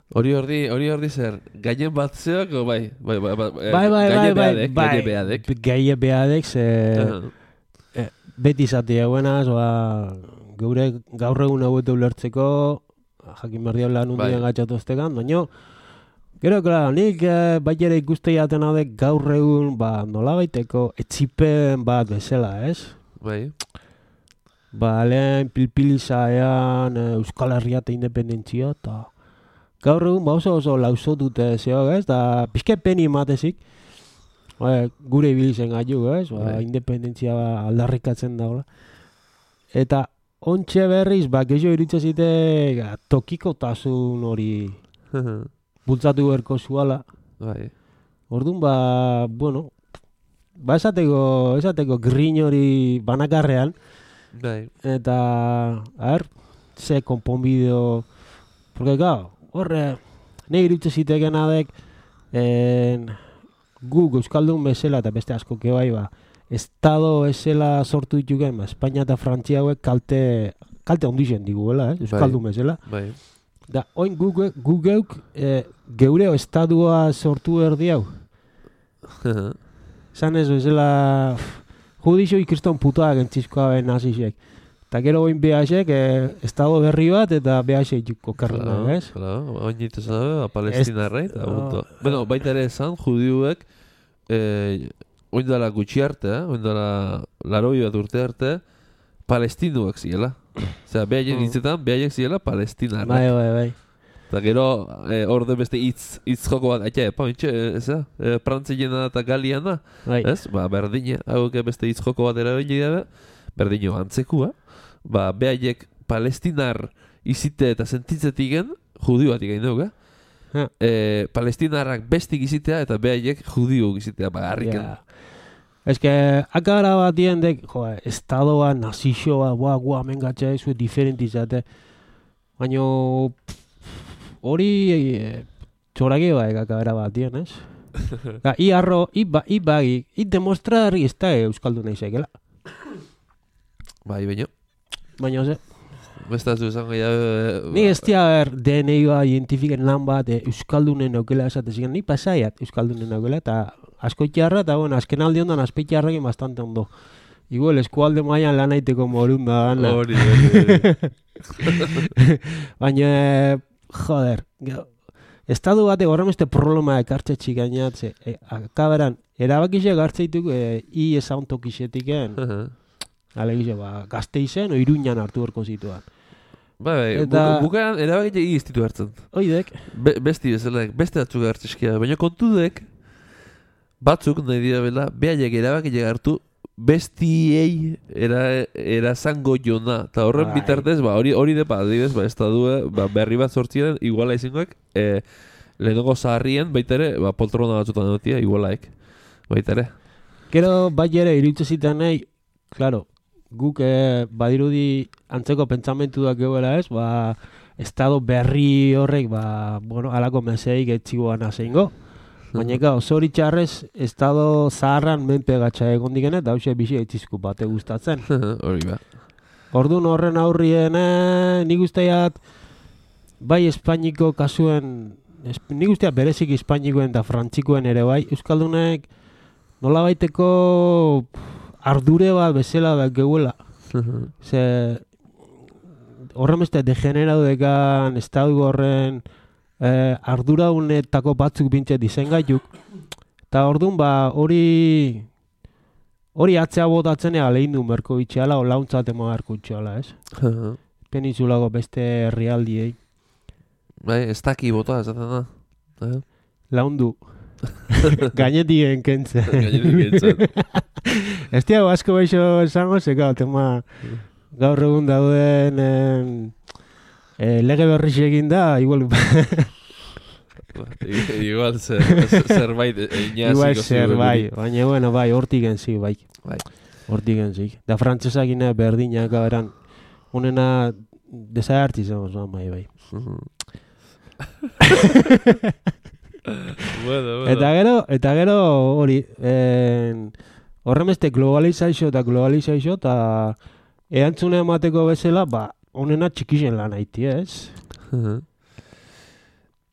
Hori ordi, hori ordi zer, gainen bat zeak, o bai? Bai, bai, bai, Bai, bai, bai, bai, bai, gaine behadek. gaine behadek, ze eh, beti zati eguenaz, ba, geure gaur egun hauetu ulertzeko, jakin behar diabla nundien gatxatu eztekan, baina, gero, klar, nik eh, bai ere ikuste jaten adek gaur egun, ba, nola baiteko, etxipen bat bezala, ez? Bai. Ba, lehen pilpilizaean eh, Euskal Herria eta independentzia, eta gaur egun ba oso oso lauso dute zeo, ez? Da pixke peni matezik, ba, gure ibilizen gaitu, ez? Ba, independentzia ba, aldarrikatzen dagoela. Eta ontxe berriz, ba, gehiago iritze zite ga, tokikotasun hori bultzatu berko zuala. Bai. Orduan, ba, bueno, ba esateko, esateko grin hori banakarrean, Bai. eta, a ver, ze konponbideo, porque, claro, horre, nahi irutze ziteken adek, en, gu Euskaldun bezala eta beste asko kebai ba, estado ezela sortu dituken, ba, Espainia eta Frantzia hauek kalte, kalte ondixen diguela, eh? Euskaldun bezala. Bai. Da, oin gu, gu geuk, eh, geure estadua sortu erdi hau. Zan ez bezala, judizio ikriston putoak entzizkoa ben nazizek. Eta gero oin behasek, eh, estado berri bat eta behasek juko karruna, ez? Claro, oin jitu zan, Palestina rei, eta punto. Bueno, baita ere esan, judiuek, eh, oin dala gutxi arte, eh? Oin dala laroi bat urte arte, palestinuak ziela. Osea, behaien hitzetan, behaiek ziela palestinarrak. Bai, bai, bai. Eta gero, eh, orde beste hitz, hitz joko bat, aita, epa, intxe, ez da? Eh, Prantziena eta Galiana, Bai. ez? Ba, berdine, hauke beste hitz joko bat erabili dabe, berdino antzekua. Ba, behaiek palestinar izite eta sentitzetiken, judio bat ikain dugu, Ja. eh? Palestinarrak bestik izitea eta behaiek judio izitea, ba, harriken. Ja. Ez que, akara bat diendek, jo, estadoa, nazixoa, boa, boa, mengatxe, ez diferenti izate. Baina, hori e, txorake baek akara bat dien, ez? Ga, i arro, i, ba, i bagi, i demostrarri ez da Euskaldu nahi zekela. Bai, baino. Baina, ze, Bestaz du esango ja... ni ez tia ber, D N I-a identifiken lan bat, e, Euskaldunen aukela esatezik, ni pasaiat Euskaldunen aukela, eta asko itxarra, eta bueno, azken aldi ondan azpeitxarrekin bastante ondo. Igual, eskualde maian lan aiteko morunda gana. Hori, hori, Baina, joder, estadu bate horremeste problema ekartxe txikainatze, e, akaberan, erabakizek hartzeituk e, i ezaun tokixetiken, hori. alegize, ba, Gasteizen o Iruñan hartu berko zituan. Bai, bai, Eta- buka- bukaeran erabakite iztitu hartzen. Oidek, Be, besti bezalaek, beste batzuk hartzizkia, baina kontudek, batzuk nahi dira bela, behaiek erabakite hartu, bestiei era, erazango jona, eta horren Bai. bitartez, ba, hori hori depa, adibidez, ba, estadue, ba, berri bat sortzien, iguala izingoek, e, lehenengo zaharrien, baita ere, ba, poltrona batzutan egotia, igualaek, baita ere. gero bai ere iritze zitan nahi, claro, guk eh, badirudi antzeko pentsamentu da gehuela ez, ba, estado berri horrek, ba, bueno, alako meseik etxigoan azeingo. Baina eka, zoritxarrez, estado zaharran menpe gatsa egon dikene, eta hause bizi eitzizku bate gustatzen. Hori ba. Orduan horren aurrien, eh, nik usteat, bai Espainiko kasuen, esp, nik usteat berezik Espainikoen eta Frantzikoen ere bai, Euskaldunek nola baiteko ardure bat bezala da gehuela. Ze horren beste degeneratu dekan estadu horren eh, arduraunetako batzuk bintze disengaituk. Eta orduan ba hori hori atzea botatzen ega lehin du merko bitxeala o launtzat ema beharko itxeala, ez? Peninsulako beste herrialdiei. Bai, ez daki bota, esaten da. Eh? Laundu. Gainetik enkentzen. Gainetik enkentzen. Ez tiago asko baixo esango, zeka, tema gaur egun dauden en, e, lege berri egin da, igual... Igual zer, zerbait inaziko igual zerbait, baina bueno, bai, hortik enzi, bai. Bai. Hortik enzi. Da frantzesak ina berdinak aberan, honena desagertzi zen, osan, bai, bai. Bueno, bueno. Eta gero, eta gero hori, en, horremeste globalizazio eta globalizazio eta erantzune emateko bezala, ba, honena txikixen lan haiti, ez?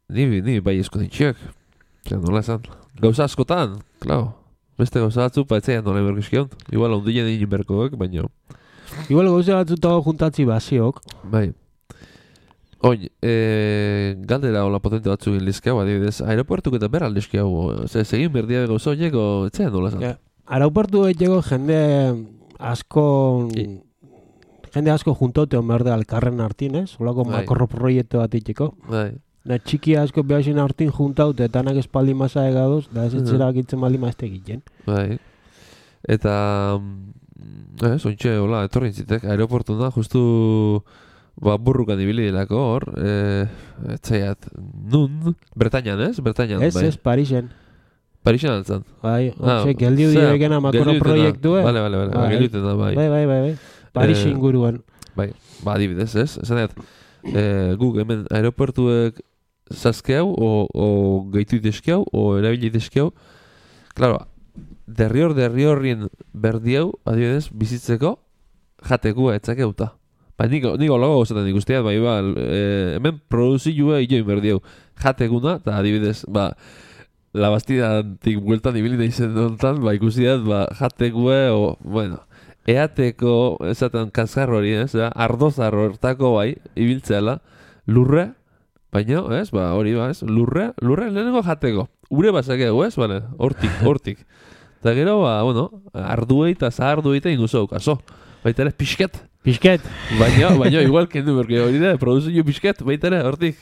Ni, ni bai esko dintxeak. Ja, nola esan. Gauza askotan, klar. Beste gauza batzu, pa etzean nola emerkizkion. Igual ondien egin berkoek, baina... Igual gauza batzuta juntatzi basiok. Bai. Oin, e, galdera hola potente batzu egin lizkeau, adibidez, aeropuertuk eta berra lizkeau. Ze, segin berdia gauza horiek, o etzean nola esan. Ja, aeroportu egiteko jende asko... I- Jende asko juntote onberde alkarren artin, ez? Olako Bai. makro proiektu bat itxeko. Bai. Da txiki asko behasen artin juntaute, eta tanak espaldi masa egadoz, da ez etzera bakitzen bali mazte egiten. Bai. Eta... mm, Ez, ointxe, hola, etorri intzitek, aeroportu da, justu... Ba, burrukan ibili delako hor, e, etzaiat, nun, Bretañan, ez? Bretañan, Ez, bai. ez, Parisen. Parixen altzan. Bai, Ah, ontxe, geldiu zera, diregena makro geldiuten da. proiektu, eh? Bale, bale, bale, Bai. geldiuten da, bai. Bai, bai, bai, bai. Paris Eh, inguruan. Bai, ba, adibidez, ez? Esan dut, e, guk hemen aeroportuek zazkeau, o, o gehitu itezkeau, o erabili itezkeau. Claro, derrior, derriorrien berdiau, adibidez, bizitzeko, jatekua etzakeuta. Ba, niko, niko logo gozaten ikusteat, bai, ba, e, hemen produzioa ioin berdiau. Jatekuna, eta adibidez, ba, la bastidantik bueltan ibili nahi zen dontan, ba, ikusiat, ba, jatekue, o, bueno, eateko, esaten kasgar hori, ez, ja, ardozar hortako, bai, ibiltzeala, lurre, baina, ez, ba, hori, ba, ez, lurre, lurre lehenengo jateko. Ure basakegu, ez, bale, hortik, hortik. Eta gero, ba, bueno, arduei eta zaharduei eta inguzo, kaso. Baita ere, pixket. Pisket. Baina, baina, igual kendu, berke hori da, produzio pixket, baita ere, hortik.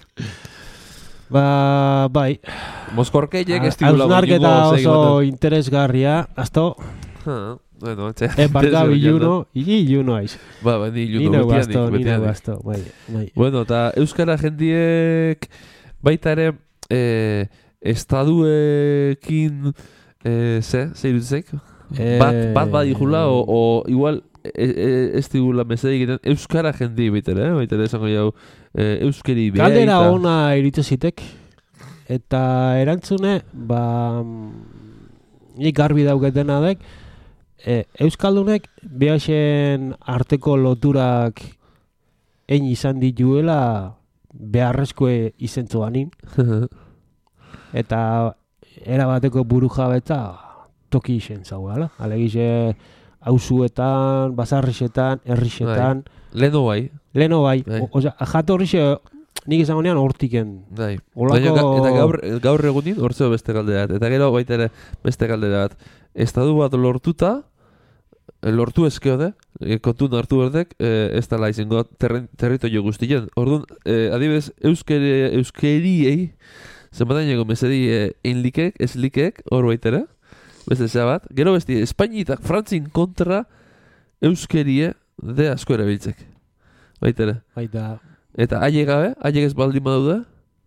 Ba, bai. Moskorkeiek ez digula Hausnarketa baino, oso interesgarria. Azto, Ha, bueno, etxe. e barka biluno, ili iluno aiz. Ba, ba, ni Ni iluno nau betianik, gazto, ni nau betianik. gazto. Bai, bai. Bueno, eta euskara jendiek baita ere eh, estaduekin eh, ze, ze irutzek? Eh, Bat, bat badijula, o, o igual e, e, ez digula mesede egiten euskara jendi baita ere, eh? Baita ere esango jau eh, euskeri beha Galdera eta- ona iritze zitek. Eta erantzune, ba, mm, nik garbi dauketena dek, e, Euskaldunek behasen arteko loturak egin izan dituela beharrezkoe izentzuanin. Eta erabateko buru jabetza toki izen zauela. Alegize auzuetan, basarrixetan, herrixetan, Leno bai, leno bai. Bai. O- Osea, jatorrixe nik izango nean hortiken. bai. Olako- Baina ga- eta gaur, gaur egunin hortzeo beste galdera bat. Eta gero baita ere beste galdera bat. Estadu bat lortuta, eh, lortu ezkeo de, e, kontun hartu berdek, e, ez dala izango terren, territorio guztien. Orduan, e, adibidez, euskeri, euskeriei, zenbataineko mesedi e, enlikek, eslikek, hor baitere, beste zea bat. Gero besti, Espainitak Frantzin kontra euskerie de asko erabiltzek. Baitere. Baita, Eta aile gabe, aile ez baldin badaude,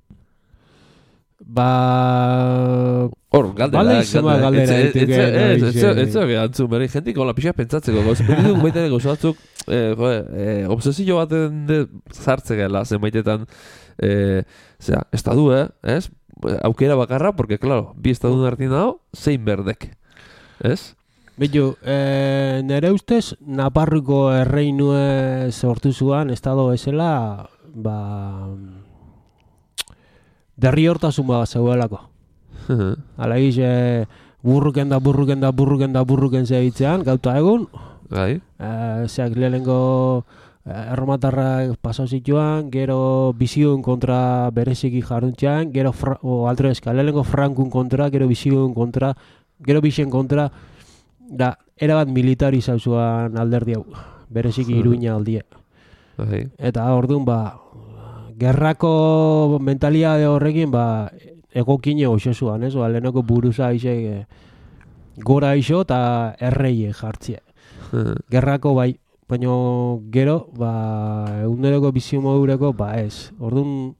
ba... hor, galdera. Bale izema galdera Ez- ez- dituke, ez- ez- noiz, ez- eh. ez- ez- antzun, bere jentik hola pixka pentsatzeko gauz. Berdin baita ere gauza batzuk, eh, jo, eh, obsesio baten de zartze gela, zenbaitetan, eh, zera, estadu, eh, ez? Aukera bakarra, porque, claro, bi estadun hartin dago, zein berdek, ez? Bitu, e, nere ustez, Naparruko erreinue sortu zuan, estado bezala, ba... derriortasun bat zeuelako. Hala egize, burruken da, burruken da, burruken da, burruken zebitzean, gauta egun, Bai, e, zeak lehenengo eh, erromatarrak pasau zituan, gero bizigun kontra bereziki jarduntzean, gero, fra, o altre eska, lehenengo frankun kontra, gero bizigun kontra, gero bizien kontra, da, erabat militari zauzuan alderdi hau, bereziki Hmm. Iruña aldie. bai, Eta orduan, ba, gerrako mentaliade horrekin, ba, egokine osesuan, ez? Ba, lehenoko buruza izek e, gora iso eta erreie jartzie. Gerrako bai, baina gero, ba, eguneroko bizio modureko, ba ez. Orduan,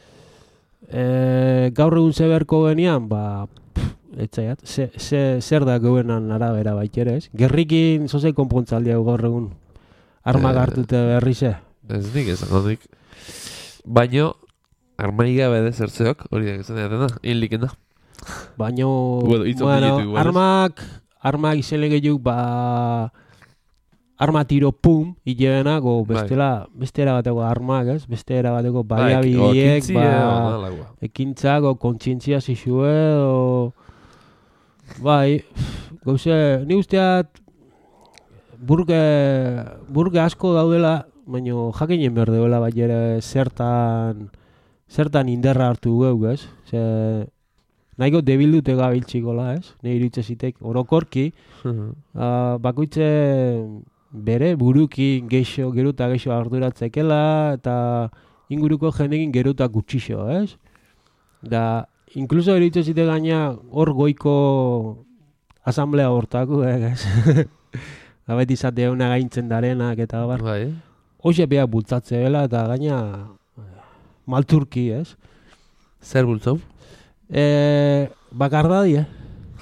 e, gaur egun zeberko genian, ba, etzaiat, ze, ze, zer da geuenan arabera baitere, ez? Gerrikin zoze konpontzaldia gaur egun, armak Eh, hartute berrize. ez nik esango nik. Baino, armai gabe de zertzeok, hori da izan dena, inliken da. Baino, Bueno, hitz bueno, ondiletu igual, ez? armak, armak izan gehiuk, ba, arma tiro pum, hilenak, o bestela, bestera bateko armak, ez? Bestera bateko baliabideek, ba, ekintzak, o kontzientzia zizue, o... Bai, gauze, ni usteat, burge, burge asko daudela, baina jakinen behar duela, bai ere zertan, zertan inderra hartu geuk, ez? Ze, nahiko debildute gabiltzikola, ez? Nei iritzezitek, orokorki, uh, bakoitze bere buruki geixo, geruta geixo arduratzeikela, eta inguruko jendekin geruta gutxixo, ez? Da, inkluso iritzezite gaina hor goiko asamblea hortako, ez? Abet izate una gaintzen darenak eta bar. Bai. Hoxe beha bultzatze bela eta gaina malturki, ez? Zer bultzau? E, bakardadi, eh?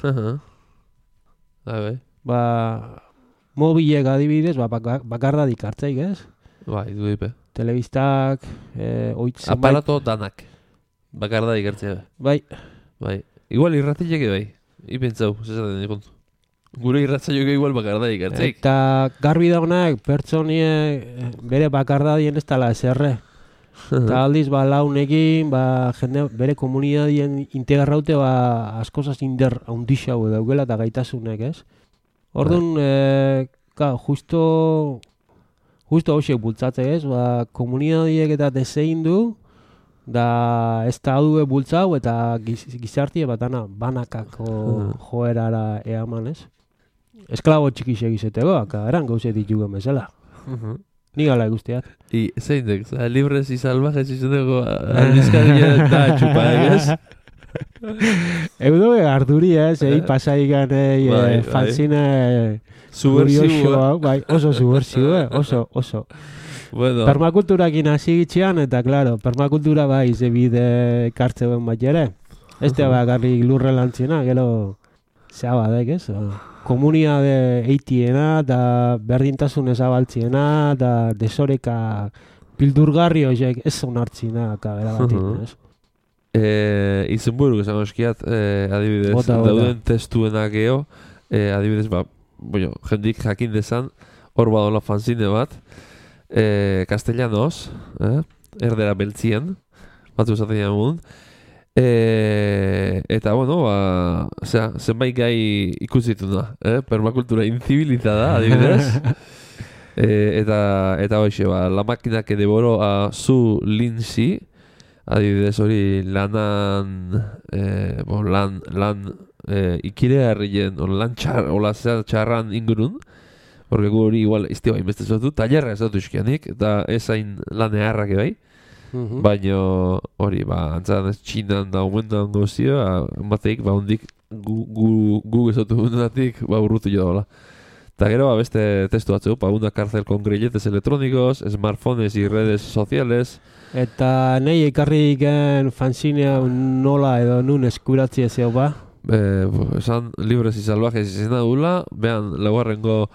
Bai, ba, mobilek adibidez, ba, bakardadik hartzeik, ez? bai, du dipe. Telebistak, e, oitzen... Aparato danak. Bakardadik hartzea. Bai. Bai. Igual irratileke bai. Ipentzau, zezaten dikon. Gure irratzaioke igual bakardadik hartzeik. Eta garbi daunak, pertsonie bere bakardadien ez tala eserre. Eta aldiz, ba, launekin, ba, jende, bere komunidadien integraute, ba, askozaz inder haundixau daugela eta gaitasunek, ez? Orduan, e, ka, justo, justo hoxek bultzatze, ez? Ba, komunidadiek eta desein du, da ez da adue bultzau eta giz, gizartie bat ana banakako joerara eaman, ez? Esklabo txikisek izeteko, aka eran gauzet ditugu bezala. Ni gala guztiak. I zein dek, libres y salvajes izaneko albizkaria eta txupa, ez? Eudo arduri, ez? Egi pasaigan, eh, fanzine... Subversiboa. Bai, oso subversiboa, oso, oso. Bueno. Permakulturakin hasi gitxean, eta, claro, permakultura bai, ze bide kartzeuen bat jere. Ez te bakarrik lurre lantzina, gero zeabadek, ez? Komuniade eitiena, eta berdintasun ezabaltziena, eta desoreka pildurgarri horiek ez onartzina, kabera batin, ez? Eh, izenburuk esan oskiat, eh, adibidez, bota, dauden bota. testuenak geho, eh, adibidez, ba, bueno, jendik jakin dezan, hor badola fanzine bat, eh, castellanos, eh, erdera beltzien, batzu esaten jamun, eh, eta, bueno, ba, osea, zenbait gai ikusituna, eh, permakultura inzibilizada, adibidez, eh, eta, eta hoxe, ba, la máquina que devoró a Su Lindsay, adibidez hori lanan, eh, bo, lan, lan eh, ikire herrien, o lan txar, ola zer txarran ingurun, porque gu hori igual izte bai beste zotu, talerra ez dut uskianik, eta ez hain lan eharrak bai, uh-huh. baina hori, ba, antzan ez txinan da omendan gozio, emateik, ba, hondik gu, gu, gu ezotu hundatik, ba, urrutu jo daula. Eta gero, ba, beste testu batzeu, pa, una cárcel con grilletes electrónicos, smartphones y redes sociales. Eta nahi ekarri gen fanzinea nola edo nun eskuratzia zeu ba? Eh, esan libres y salvajes izena dula, behan laugarrengo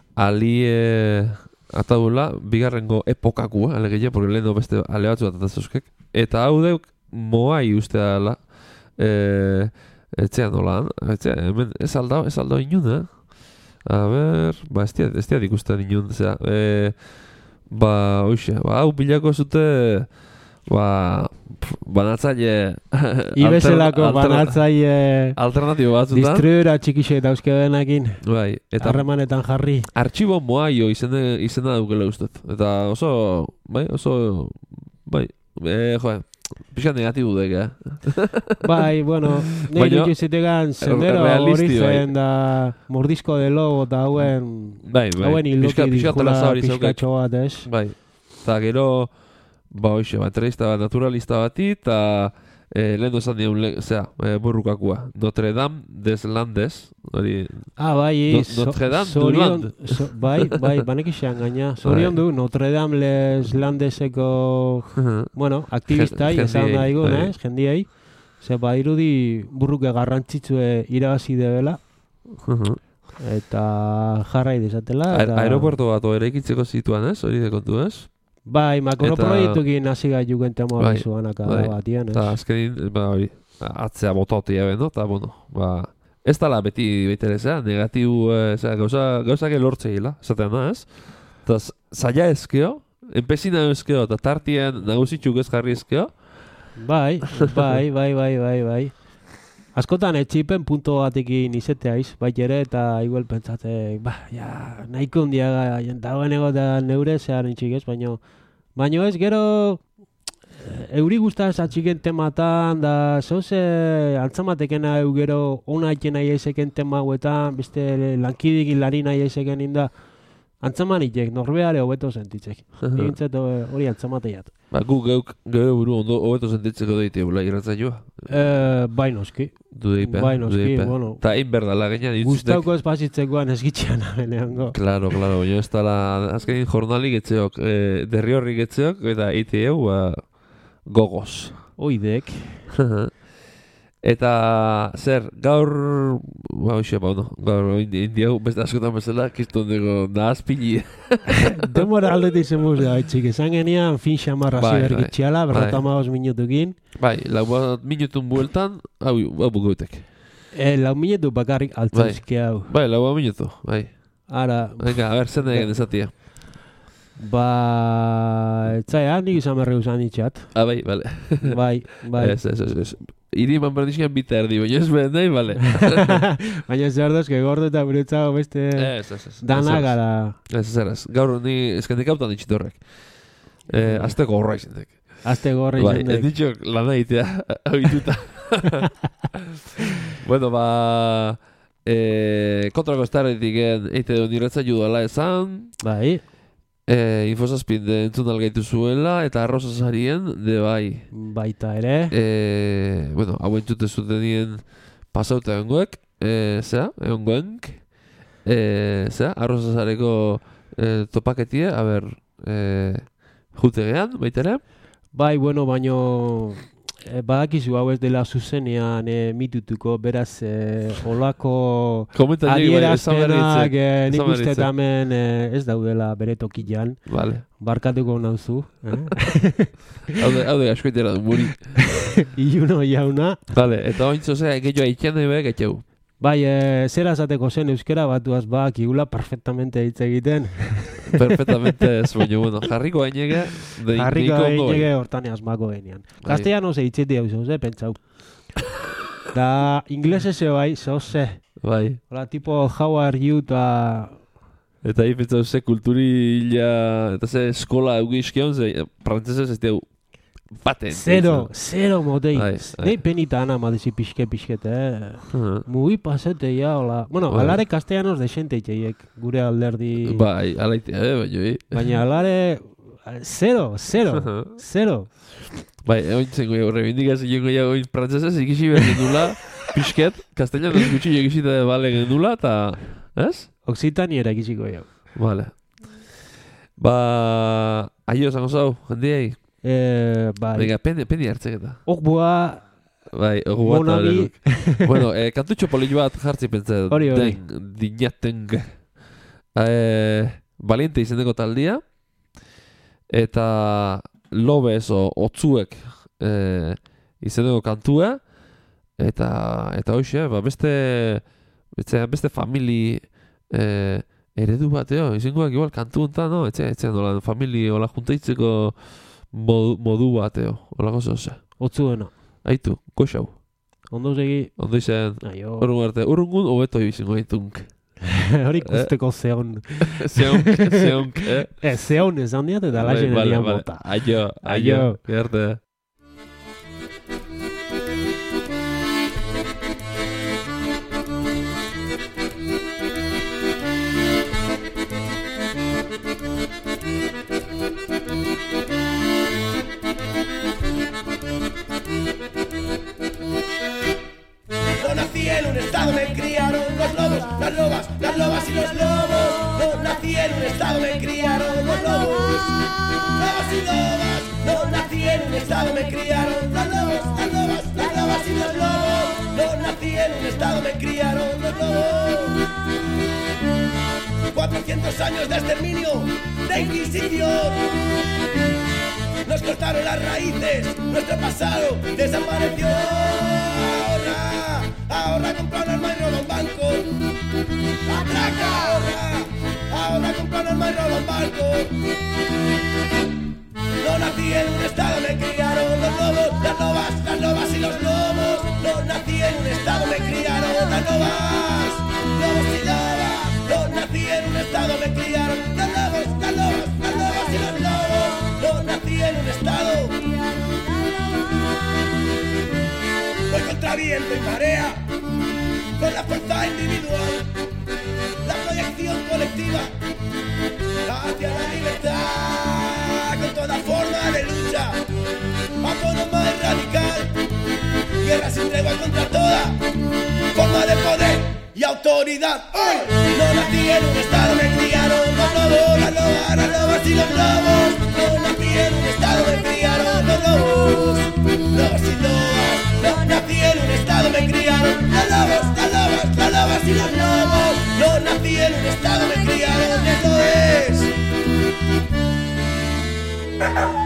alie atadula, bigarrengo epokakua, alegeia, porque leheno beste ale batzu bat atazuzkek. Eta hau deuk moai uste dala, eh, etxean nolaan, etxean, hemen ez aldao, ez aldao inun, eh? A ber, ba, ez diat, ez diat ikusten inun, zera, eh, ba, oixe, ba, hau bilako zute, ba, pf, banatzaile... Ibezelako banatzaile... Alternatibo batzuta. Distribuera txikixe dauzkedenakin. Bai, eta... Harremanetan jarri. Artxibo moaio izena, izena daukela ustez. Eta oso, bai, oso, bai, eh, joe, pixka negatibu dek, eh? Bai, bueno, nahi dut izitegan sendero hori zen da mordizko de lobo eta hauen... Bai, bai, hauen pixka, hiloki pixka telaza hori zaukek. pixkatxo bat, ez? Bai, eta gero, ba, hoxe, ba, entrevista bat naturalista bati, eta eh, lehen dozan diun, le, zera, eh, burrukakua, Notre Dame des Landes, hori... Ah, bai, no, Notre Dame du Land. So, bai, bai, banekixean gaina. Zorion du, Notre Dame les Landeseko, bueno, aktivistai, esan da digun, bai. ez, jendiei. Ze, ba, irudi burruke garrantzitsue irabazi debela. Eta jarrai desatela. Eta... Aeropuerto bat ere ikitzeko zituan, ez? Hori de kontu, ez? Bai, makrono eta... proiektukin hasi gaitu gentemo bai, abizuan akada bai. batian, ez? Eta azkenin, ba, hori, atzea botautia beno, eta, bueno, ba, ez dala beti bete zera, negatibu, eh, zera, gauza, gauzak elortzeila, esatean da, ez? Eta zaila ezkeo, enpezina ezkeo, eta tartien nagusitzuk ez jarri ezkeo. Bai, bai, bai, bai, bai, bai. Askotan etxipen punto batekin izeteaiz, bai ere, eta igual pentsate, ba, ja, nahiko hundiaga, dagoenego da neure zehar intxik ez, baino, baino ez, gero, euri guztaz atxiken tematan, da, zoze, antzamatekena eu gero, ona iten nahi ezeken tema hauetan, beste lankidik lari nahi ezeken inda, antzamanitek, norbeare hobeto sentitzek. Egintzet hori antzamateiat. Ba, gu geuk, geure buru ondo hobeto sentitzeko daite, bula, irratzaioa. Eh, bai noski. Du deipe, Bai du noski, deipe. bueno. Ta egin berdala, gaina dituztek. Gustauko espazitzekoan esgitxean abeneango. Claro, claro, baina ez dala, azkenin jornalik etzeok, eh, derri horrik etzeok, eta ite hau, ba, gogoz. Oidek. Eta, zer, gaur, ba, hoxe, ba, no, gaur, indi hau, beste askotan bezala, kiston dugu, nahazpili. Demora aldetik zemuz da, etxik, esan genian, fin xamarra Bai, zibergitxiala, bai. berrota maoz minutukin. Bai, lau bat minutun bueltan, hau, hau bugoetek. E, lau minutu bakarrik altzizki hau. Bai, lau bat minutu, bai. Ara, Venga, a ber, zen egin ezatia. ba, etzaia, nik izan berreu zan itxat. Ah, bai, bale. Bai, bai. Ez, ez, ez, ez. Iri eman berdizkian bita erdi, baina ez behen nahi, bale. Baina zer dozke gordo eta buretzago beste Ez, ez, ez. dana Ez, ez. gara. Ez, ez, ez. Gaur ni eskendik hautan ditxitorrek. Eh, azteko horra izendek. Azte gorri Bai, ez jendek. ditxok lana itea, habituta. Bueno, ba... Eh, kontrako estarretik eite duen irretza judala esan, Bai, eh, infosazpin de entzun algaitu zuela, eta arrozazarien, de bai. baita ere. Eh, bueno, hau entzute zutenien pasauta egongoek, eh, zera, egongoenk, eh, zera, arrozazareko eh, topaketie, a ber, eh, jutegean, baitere. Bai, bueno, baino e, badakizu hau ez dela zuzenean e, mitutuko, beraz e, olako Komentariek bai, esan adierazpenak berritzen. e, nik esan uste berritzen. hemen e, ez daudela bere tokian. Vale. Barkatuko nauzu. Eh? Haude, haude askoitera du, muri. Iuno jauna. Vale, eta ointzo zera, gehiago aikian ebe, gehiago. Bai, e, zera esateko zen euskera batuaz bakigula perfectamente hitz egiten. Perfectamente ez, baina, bueno, jarriko gainege, de Harriko deiko ondo. egin hortan asmako genian. Bai. Castellano ze hitzeti hau zauze, pentsau. Da, inglesese bai, zauze. Bai. Hola, tipo, how are you, ta... Eta hi pentsau ze kulturila, eta ze eskola eugizkion, ze frantzesez ez deu baten. Zero, zero modei. Bai, bai. Nei penita ana madezi pixke pixket, eh? Uh, Muy pasete ya, hola. Bueno, Bai. alare castellanos de xente itxeiek, gure alderdi... bai, alaitea, eh, baina, bi. Baina alare... Zero, zero, zero. Bai, ointzen goi, reivindikazio gehiago oin frantzesez ikisi behar gendula, pixket, kastellanos gutxi ikisita bale gendula, eta, ez? Occitaniera ikisiko jau. Vale. Ba, aio, zango zau, handiei. Eh, bai. Venga, pendi, pendi hartzek eta. Okboa, Bai, ogu bat Monami. alenuk. Bueno, eh, kantutxo polit bat jartzi pentsa. Hori, hori. Den, dinateng. Eh, Valiente izeneko taldia. Eta Lobez o Otzuek eh, izeneko kantua. Eta, eta hoxe, ba, beste, beste, beste famili eh, eredu bateo. Izengoak igual kantu enta, no? Etxe, etxe, nola, famili hola juntaitzeko modu, modu bateo. Hola gozo, ze. otzuena. Aitu, goxau. Ondo segi... Ondo izan, Aio. urrun arte, urrungun hobeto izango aitunk. Hori ikusteko zeon. Zeonk, zeonk, eh? Eh, zeon esan diat eta laxen Vale, erian vale. bota. Aio, Aio. aio. Gerte. No nací en un estado, me criaron los lobos, las lobas, las lobas y los lobos. No nací en un estado, me criaron los lobos, lobas y lobas. No nací en un estado, me criaron los lobos, las lobas, las lobas y los lobos. No nací en un estado, me criaron los lobos. cuatrocientos años de exterminio, de inquisición. Nos cortaron las raíces, nuestro pasado desapareció. Ahora, ahorra, compra un arma y roba un banco. Atraca, ahorra, ahorra, compra un arma y roba un banco. No nací en un estado, me criaron los lobos, las lobas, las lobas y los lobos. No nací en un estado, me criaron las lobas, lobos y lobas. No nací en un estado, me criaron los lobos, las lobas, las lobas y los lobos. No nací en un estado. Voy contra viento y marea, con la fuerza individual, la proyección colectiva hacia la libertad, con toda forma de lucha, autónoma y radical, guerra sin tregua contra toda forma de poder y autoridad. ¡Ay! No nací en un estado, me criaron los lobos, las lobas, las lobas y los lobos. No nací en un estado, me criaron los lobos, lobos y lobas. No nací en un estado, me criaron las lobas, las lobas, las lobas y los lobos. No nací en un estado, me criaron, eso es.